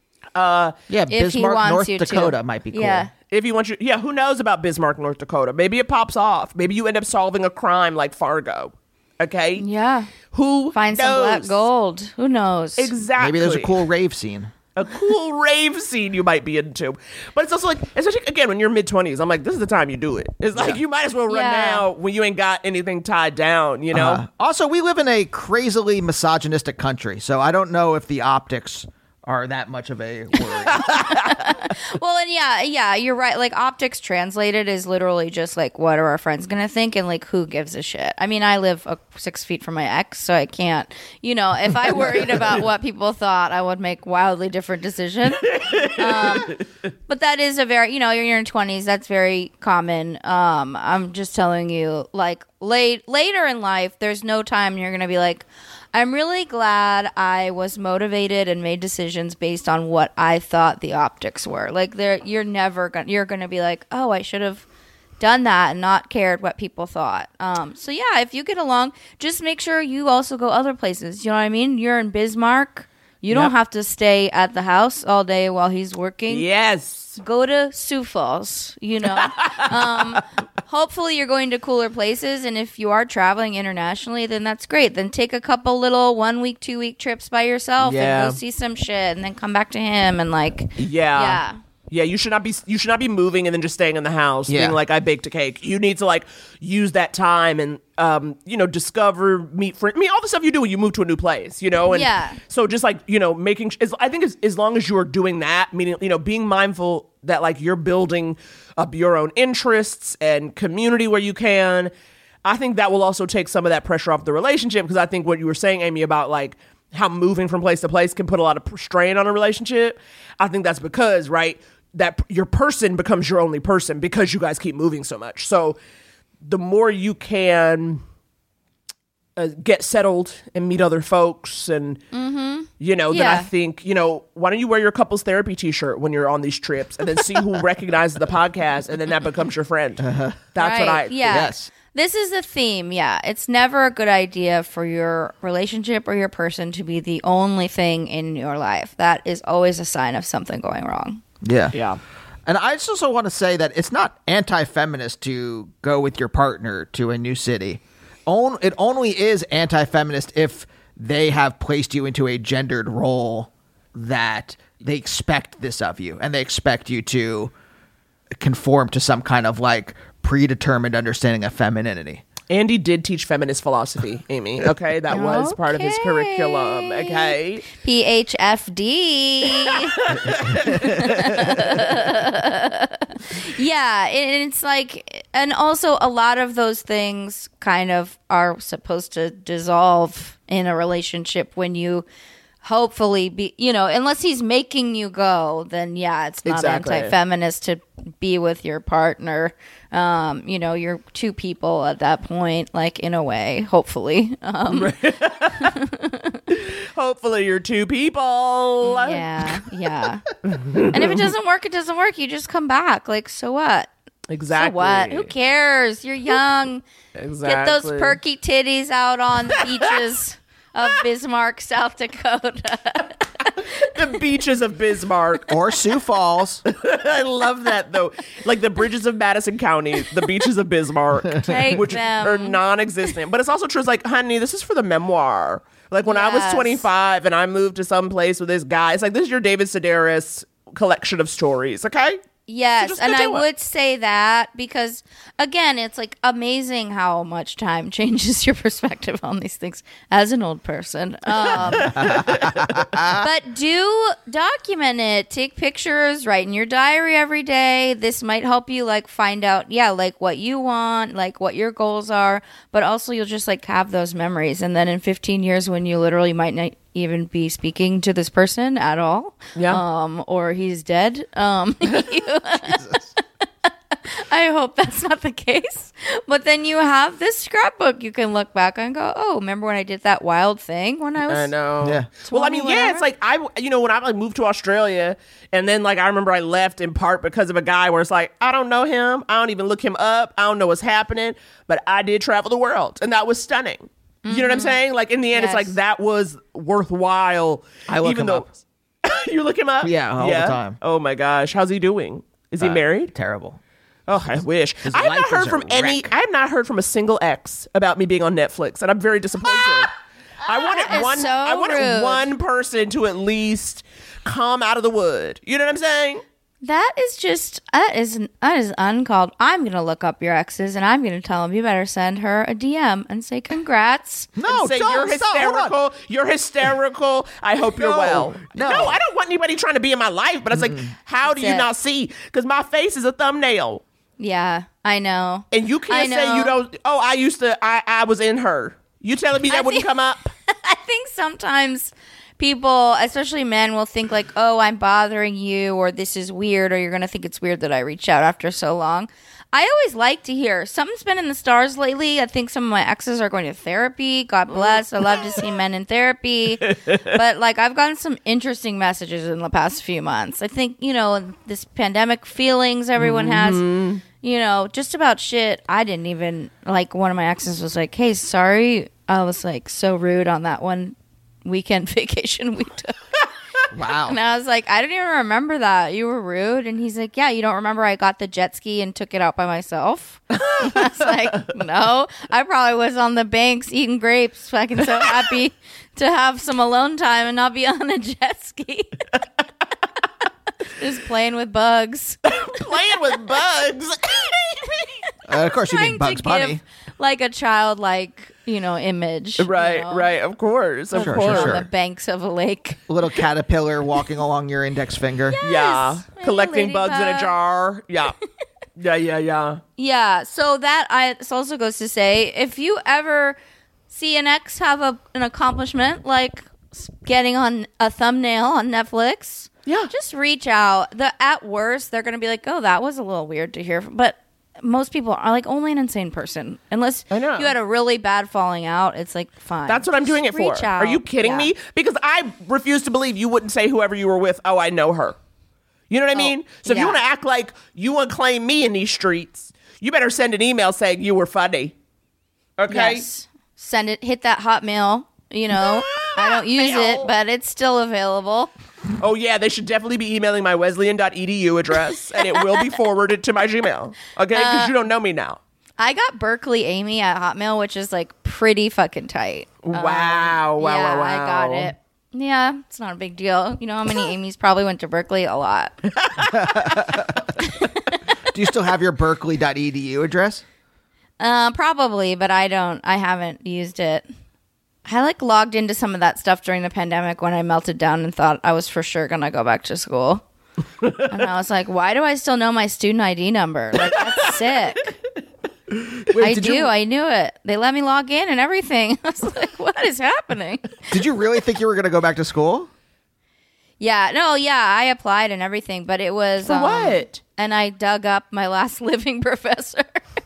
[SPEAKER 2] Bismarck, North Dakota might be cool.
[SPEAKER 5] Yeah.
[SPEAKER 1] If he wants you, who knows about Bismarck, North Dakota? Maybe it pops off. Maybe you end up solving a crime like Fargo. Okay?
[SPEAKER 5] Yeah.
[SPEAKER 1] Who
[SPEAKER 5] Find
[SPEAKER 1] knows?
[SPEAKER 5] some black gold. Who knows?
[SPEAKER 1] Exactly.
[SPEAKER 2] Maybe there's a cool rave scene.
[SPEAKER 1] A cool rave scene you might be into. But it's also like, especially again, when you're mid-20s, I'm like, this is the time you do it. It's like, you might as well run now when you ain't got anything tied down, you know?
[SPEAKER 2] Also, we live in a crazily misogynistic country, so I don't know if the optics are that much of a worry.
[SPEAKER 5] Well, and yeah, you're right. Like, optics translated is literally just like, what are our friends gonna think, and like, who gives a shit? I mean, I live 6 feet from my ex, so I can't. You know, if I worried about what people thought, I would make wildly different decisions. But that is a very, you know, you're in your 20s. That's very common. I'm just telling you, like, later in life, there's no time you're gonna be like, I'm really glad I was motivated and made decisions based on what I thought the optics were. Like, you're gonna be like, oh, I should have done that and not cared what people thought. So yeah, if you get along, just make sure you also go other places. You know what I mean? You're in Bismarck. You don't have to stay at the house all day while he's working.
[SPEAKER 1] Yes.
[SPEAKER 5] Go to Sioux Falls, you know. Hopefully you're going to cooler places, and if you are traveling internationally, then that's great. Then take a couple little 1 week, 2 week trips by yourself and go see some shit, and then come back to him and like,
[SPEAKER 1] Yeah, you should not be moving and then just staying in the house,
[SPEAKER 2] Yeah.
[SPEAKER 1] being like, I baked a cake. You need to like use that time and discover, meet friends. I mean, all the stuff you do when you move to a new place, and
[SPEAKER 5] Yeah.
[SPEAKER 1] so just like making. I think as long as you are doing that, meaning being mindful that like you're building up your own interests and community where you can. I think that will also take some of that pressure off the relationship, because I think what you were saying, Amy, about like how moving from place to place can put a lot of strain on a relationship. I think that's because, right, that your person becomes your only person because you guys keep moving so much. So the more you can get settled and meet other folks and, then I think, why don't you wear your couples therapy t-shirt when you're on these trips and then see who recognizes the podcast, and then that becomes your friend. That's what I...
[SPEAKER 2] Yes.
[SPEAKER 5] This is the theme, yeah. It's never a good idea for your relationship or your person to be the only thing in your life. That is always a sign of something going wrong.
[SPEAKER 2] Yeah.
[SPEAKER 1] Yeah.
[SPEAKER 2] And I just also want to say that it's not anti-feminist to go with your partner to a new city. It only is anti-feminist if they have placed you into a gendered role that they expect this of you, and they expect you to conform to some kind of like predetermined understanding of femininity.
[SPEAKER 1] Andy did teach feminist philosophy, Amy. Okay, that was part of his curriculum. Okay,
[SPEAKER 5] PHFD. Yeah, it's like, and also a lot of those things kind of are supposed to dissolve in a relationship when you hopefully be, unless he's making you go, then yeah, it's not anti-feminist to be with your partner. You're two people at that point, like, in a way, hopefully.
[SPEAKER 1] Hopefully you're two people.
[SPEAKER 5] Yeah. And if it doesn't work, it doesn't work. You just come back. Like, so what?
[SPEAKER 1] Exactly.
[SPEAKER 5] So what? Who cares? You're young.
[SPEAKER 1] Exactly.
[SPEAKER 5] Get those perky titties out on the beaches of Bismarck, South Dakota.
[SPEAKER 1] The beaches of Bismarck.
[SPEAKER 2] Or Sioux Falls.
[SPEAKER 1] I love that, though. Like the bridges of Madison County, the beaches of Bismarck.
[SPEAKER 5] Take
[SPEAKER 1] which
[SPEAKER 5] them.
[SPEAKER 1] are non-existent. But it's also true. It's like, honey, this is for the memoir. Like when I was 25 and I moved to some place with this guy, it's like, this is your David Sedaris collection of stories, okay?
[SPEAKER 5] Yes,
[SPEAKER 1] So
[SPEAKER 5] and I
[SPEAKER 1] do it.
[SPEAKER 5] would say that because, again, it's like amazing how much time changes your perspective on these things as an old person. But do document it. Take pictures, write in your diary every day. This might help you like find out, like what you want, like what your goals are, but also you'll just like have those memories. And then in 15 years when you literally might not even be speaking to this person at all, or he's dead, I hope that's not the case, but then you have this scrapbook you can look back and go, oh, remember when I did that wild thing when I was
[SPEAKER 1] I know.
[SPEAKER 2] Yeah.
[SPEAKER 1] Well, I mean, it's like when I like moved to Australia, and then like I remember I left in part because of a guy where it's like, I don't know him, I don't even look him up, I don't know what's happening, but I did travel the world, and that was stunning. You know what I'm saying? Like in the end, it's like that was worthwhile.
[SPEAKER 2] I look
[SPEAKER 1] even
[SPEAKER 2] him
[SPEAKER 1] though
[SPEAKER 2] up.
[SPEAKER 1] you look him up,
[SPEAKER 2] Yeah, all the time.
[SPEAKER 1] Oh my gosh, how's he doing? Is he married?
[SPEAKER 2] Terrible.
[SPEAKER 1] Oh, I wish.
[SPEAKER 2] His
[SPEAKER 1] I have
[SPEAKER 2] life
[SPEAKER 1] not heard
[SPEAKER 2] is a
[SPEAKER 1] from any.
[SPEAKER 2] wreck.
[SPEAKER 1] I have not heard from a single ex about me being on Netflix, and I'm very disappointed. I
[SPEAKER 5] That is
[SPEAKER 1] wanted
[SPEAKER 5] so
[SPEAKER 1] I wanted
[SPEAKER 5] rude.
[SPEAKER 1] one person to at least come out of the wood. You know what I'm saying?
[SPEAKER 5] That is uncalled. I'm gonna look up your exes and I'm gonna tell them you better send her a DM and say congrats.
[SPEAKER 2] No,
[SPEAKER 1] And say
[SPEAKER 2] don't,
[SPEAKER 1] you're
[SPEAKER 2] stop, hold on.
[SPEAKER 1] hysterical. You're hysterical. I hope you're
[SPEAKER 2] No,
[SPEAKER 1] well.
[SPEAKER 2] no.
[SPEAKER 1] I don't want anybody trying to be in my life. But it's like, how do you
[SPEAKER 5] That's it.
[SPEAKER 1] not see? Because my face is a thumbnail,
[SPEAKER 5] Yeah, I know.
[SPEAKER 1] and you can't
[SPEAKER 5] I
[SPEAKER 1] say you
[SPEAKER 5] know.
[SPEAKER 1] don't. Oh, I used to. I was in her. You telling me that wouldn't come up?
[SPEAKER 5] I think sometimes people, especially men, will think like, oh, I'm bothering you, or this is weird, or you're going to think it's weird that I reached out after so long. I always like to hear something's been in the stars lately. I think some of my exes are going to therapy. God bless. I love to see men in therapy. But like, I've gotten some interesting messages in the past few months. I think, this pandemic feelings everyone has, just about shit. I didn't even, like, one of my exes was like, hey, sorry. I was like so rude on that one weekend vacation we took.
[SPEAKER 2] Wow.
[SPEAKER 5] And I was like, I didn't even remember that. You were rude. And he's like, yeah, you don't remember I got the jet ski and took it out by myself? I was like, no. I probably was on the banks eating grapes, fucking so happy to have some alone time and not be on a jet ski. Just playing with bugs.
[SPEAKER 1] Playing with bugs.
[SPEAKER 2] Of course, you mean
[SPEAKER 5] Trying
[SPEAKER 2] Bugs
[SPEAKER 5] to
[SPEAKER 2] Bunny.
[SPEAKER 5] give, like a childlike, image.
[SPEAKER 1] Right, right. Of course. Of
[SPEAKER 2] Sure,
[SPEAKER 1] course.
[SPEAKER 2] sure,
[SPEAKER 5] On the banks of a lake.
[SPEAKER 2] A little caterpillar walking along your index finger.
[SPEAKER 1] Yeah. Collecting bugs in a
[SPEAKER 5] ladybug.
[SPEAKER 1] jar. Yeah. Yeah.
[SPEAKER 5] Yeah, so this also goes to say, if you ever see an ex have an accomplishment like getting on a thumbnail on Netflix, just reach out. At worst, they're going to be like, oh, that was a little weird to hear. But most people are like, only an insane person. Unless you had a really bad falling out, it's like, fine.
[SPEAKER 1] That's what I'm doing it for.
[SPEAKER 5] Reach out.
[SPEAKER 1] Are you kidding me? Because I refuse to believe you wouldn't say whoever you were with, oh, I know her. You know what I mean? So if you want to act like you want to claim me in these streets, you better send an email saying you were funny. Okay?
[SPEAKER 5] Yes. Send it, hit that Hotmail. I don't use it, but it's still available.
[SPEAKER 1] Oh, yeah, they should definitely be emailing my Wesleyan.edu address, and it will be forwarded to my Gmail. Okay? Because you don't know me now.
[SPEAKER 5] I got Berkeley Amy at Hotmail, which is like pretty fucking tight.
[SPEAKER 1] Wow. Wow.
[SPEAKER 5] I got it. Yeah, it's not a big deal. You know how many Amy's probably went to Berkeley? A lot.
[SPEAKER 2] Do you still have your Berkeley.edu address?
[SPEAKER 5] Probably, but I haven't used it. I logged into some of that stuff during the pandemic when I melted down and thought I was for sure going to go back to school. And I was like, why do I still know my student ID number? That's sick.
[SPEAKER 1] Wait,
[SPEAKER 5] I knew it. They let me log in and everything. I was like, what is happening?
[SPEAKER 2] Did you really think you were going to go back to school?
[SPEAKER 5] I applied and everything, but it was
[SPEAKER 1] For what?
[SPEAKER 5] And I dug up my last living professor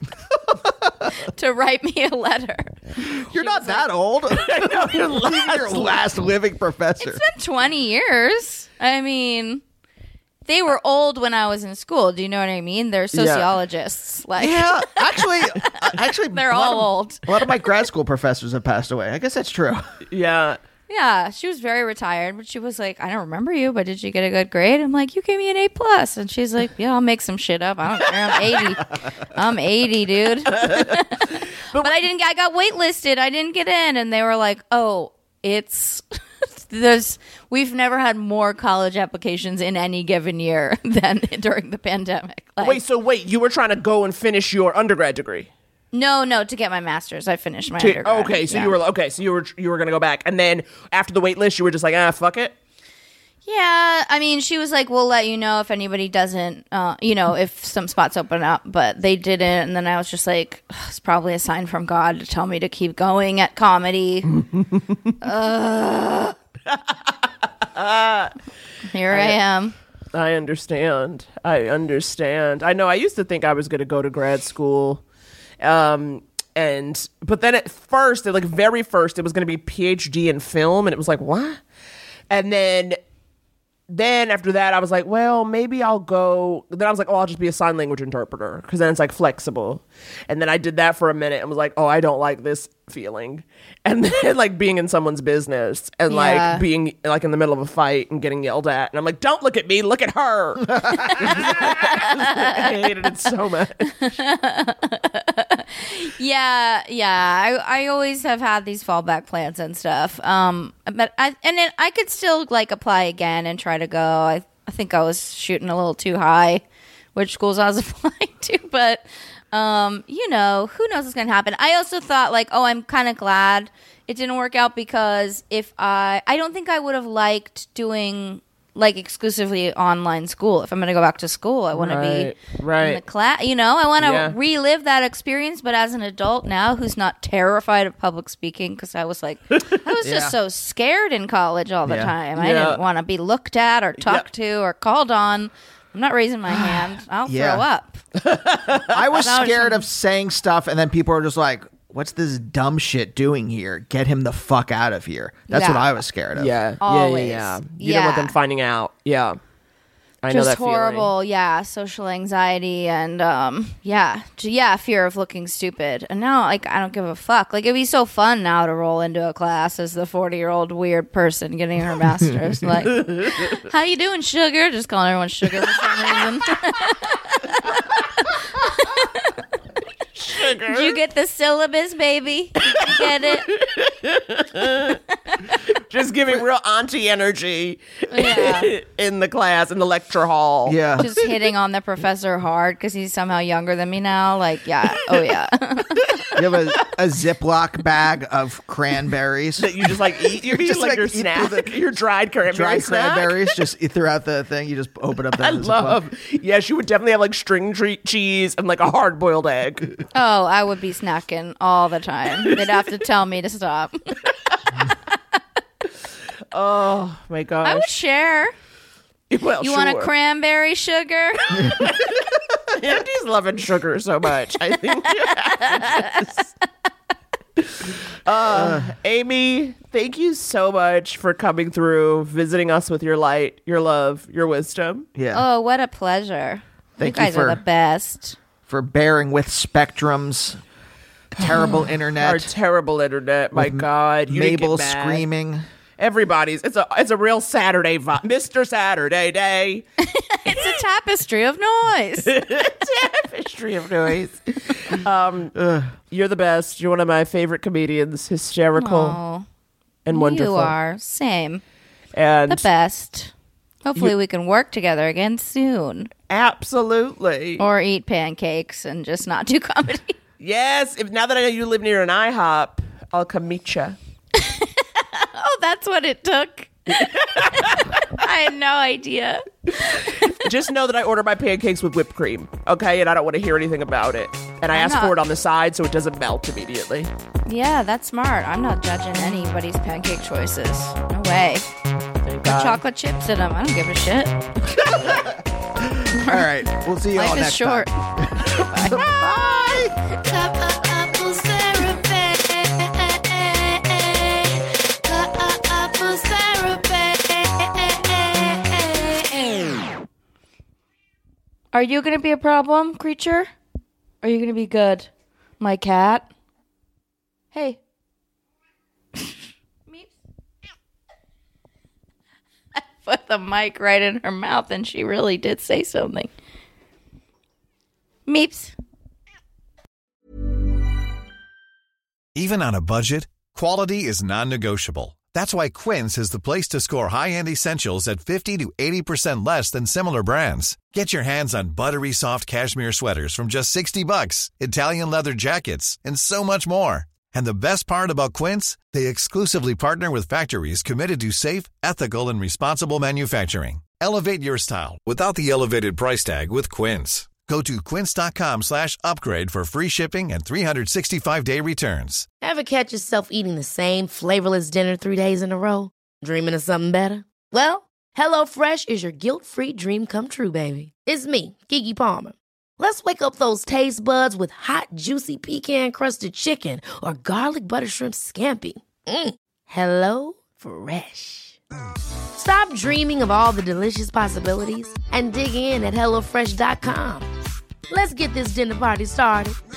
[SPEAKER 5] to write me a letter.
[SPEAKER 2] You're not that old. Your last living professor.
[SPEAKER 5] It's been 20 years. I mean, they were old when I was in school. Do you know what I mean? They're sociologists.
[SPEAKER 2] Actually,
[SPEAKER 5] they're all old.
[SPEAKER 2] A lot of my grad school professors have passed away. I guess that's true.
[SPEAKER 1] Yeah.
[SPEAKER 5] Yeah, she was very retired, but she was like, I don't remember you, but did you get a good grade? I'm like, you gave me an A+. And she's like, yeah, I'll make some shit up. I don't care. I'm 80, dude. But I got waitlisted. I didn't get in. And they were like, oh, we've never had more college applications in any given year than during the pandemic.
[SPEAKER 1] Wait, you were trying to go and finish your undergrad degree?
[SPEAKER 5] No, to get my master's. I finished my undergrad.
[SPEAKER 1] Okay, so you were going to go back, and then after the wait list, you were just like, fuck it.
[SPEAKER 5] Yeah, I mean, she was like, we'll let you know if anybody doesn't, if some spots open up, but they didn't. And then I was just like, it's probably a sign from God to tell me to keep going at comedy. Here I am.
[SPEAKER 1] I understand. I know I used to think I was going to go to grad school. But then at first, very first, it was going to be PhD in film, and it was like, what? And then after that, I was like, well, maybe I'll go. Then I was like, oh, I'll just be a sign language interpreter, because then it's like flexible. And then I did that for a minute and was like, oh, I don't like this feeling. And then being in someone's business and being in the middle of a fight and getting yelled at, and I'm like, don't look at me, look at her. I hated it so much.
[SPEAKER 5] I always have had these fallback plans and stuff. But I could still apply again and try to go. I think I was shooting a little too high, which schools I was applying to, but who knows what's going to happen. I also thought I'm kind of glad it didn't work out, because if I don't think I would have liked doing exclusively online school. If I'm going to go back to school, I want to be in the class. I want to relive that experience, but as an adult now who's not terrified of public speaking, because I was just so scared in college all the time. I didn't want to be looked at or talked to or called on. I'm not raising my hand. I'll throw up.
[SPEAKER 2] I was scared of saying stuff, and then people are just like, what's this dumb shit doing here? Get him the fuck out of here. That's what I was scared of.
[SPEAKER 1] Yeah.
[SPEAKER 5] Always.
[SPEAKER 1] Yeah. You don't want them finding out. Yeah. I know that
[SPEAKER 5] horrible,
[SPEAKER 1] feeling.
[SPEAKER 5] social anxiety and fear of looking stupid. And now I don't give a fuck. It'd be so fun now to roll into a class as the 40-year-old weird person getting her master's. How you doing, sugar? Just calling everyone sugar for some reason.
[SPEAKER 1] Sugar.
[SPEAKER 5] Did you get the syllabus, baby? Did you get it?
[SPEAKER 1] Just giving real auntie energy
[SPEAKER 5] Yeah.
[SPEAKER 1] in the class, in the lecture hall.
[SPEAKER 2] Yeah.
[SPEAKER 5] Just hitting on the professor hard because he's somehow younger than me now. Like, yeah. Oh, yeah.
[SPEAKER 2] You have a Ziploc bag of cranberries.
[SPEAKER 1] That you just like eat. You're just like your
[SPEAKER 2] eat through
[SPEAKER 1] snack. Your dried cranberry
[SPEAKER 2] dried
[SPEAKER 1] snack.
[SPEAKER 2] cranberries just throughout the thing. You just open up that.
[SPEAKER 1] I
[SPEAKER 2] Ziploc.
[SPEAKER 1] love. Yeah, she would definitely have like string cheese and like a hard boiled egg.
[SPEAKER 5] Oh, I would be snacking all the time. They'd have to tell me to stop.
[SPEAKER 1] Oh my gosh.
[SPEAKER 5] I would share.
[SPEAKER 1] Well,
[SPEAKER 5] You want a
[SPEAKER 1] sure.
[SPEAKER 5] cranberry sugar?
[SPEAKER 1] Andy's loving sugar so much. I think. Amy, thank you so much for coming through, visiting us with your light, your love, your wisdom.
[SPEAKER 2] Yeah.
[SPEAKER 5] Oh, what a pleasure.
[SPEAKER 2] Thank
[SPEAKER 5] you guys
[SPEAKER 2] you
[SPEAKER 5] are the best.
[SPEAKER 2] for bearing with Spectrum's terrible internet.
[SPEAKER 1] Our terrible internet. My God, you didn't get
[SPEAKER 2] Mabel
[SPEAKER 1] mad.
[SPEAKER 2] screaming.
[SPEAKER 1] Everybody's. It's a real Saturday vibe. Mr. Saturday Day.
[SPEAKER 5] It's a tapestry of noise.
[SPEAKER 1] Tapestry of noise. You're the best. You're one of my favorite comedians. Hysterical
[SPEAKER 5] Oh,
[SPEAKER 1] and wonderful.
[SPEAKER 5] you are. Same.
[SPEAKER 1] And
[SPEAKER 5] The best. Hopefully we can work together again soon.
[SPEAKER 1] absolutely.
[SPEAKER 5] Or eat pancakes and just not do comedy.
[SPEAKER 1] Yes. Now that I know you live near an IHOP, I'll come meet you.
[SPEAKER 5] Oh, that's what it took. I had no idea.
[SPEAKER 1] Just know that I order my pancakes with whipped cream, okay? And I don't want to hear anything about it. And I ask
[SPEAKER 5] not-
[SPEAKER 1] for it on the side so it doesn't melt immediately.
[SPEAKER 5] Yeah, that's smart. I'm not judging anybody's pancake choices. No way.
[SPEAKER 1] Thank
[SPEAKER 5] Put
[SPEAKER 1] God.
[SPEAKER 5] chocolate chips in them. I don't give a shit.
[SPEAKER 2] All right. We'll see you all
[SPEAKER 5] Life is
[SPEAKER 2] next
[SPEAKER 5] short.
[SPEAKER 2] time.
[SPEAKER 1] Bye.
[SPEAKER 7] Couples therapy. Couples therapy.
[SPEAKER 5] Are you going to be a problem, creature? Are you going to be good? My cat? Hey. Meeps. I put the mic right in her mouth and she really did say something. Meeps.
[SPEAKER 15] Even on a budget, quality is non-negotiable. That's why Quince is the place to score high-end essentials at 50 to 80% less than similar brands. Get your hands on buttery soft cashmere sweaters from just $60, Italian leather jackets, and so much more. And the best part about Quince, they exclusively partner with factories committed to safe, ethical, and responsible manufacturing. Elevate your style without the elevated price tag with Quince. Go to quince.com/upgrade for free shipping and 365-day returns.
[SPEAKER 16] Ever catch yourself eating the same flavorless dinner 3 days in a row? Dreaming of something better? Well, HelloFresh is your guilt-free dream come true, baby. It's me, Keke Palmer. Let's wake up those taste buds with hot, juicy pecan-crusted chicken or garlic butter shrimp scampi. Hello Fresh. Stop dreaming of all the delicious possibilities and dig in at HelloFresh.com. Let's get this dinner party started.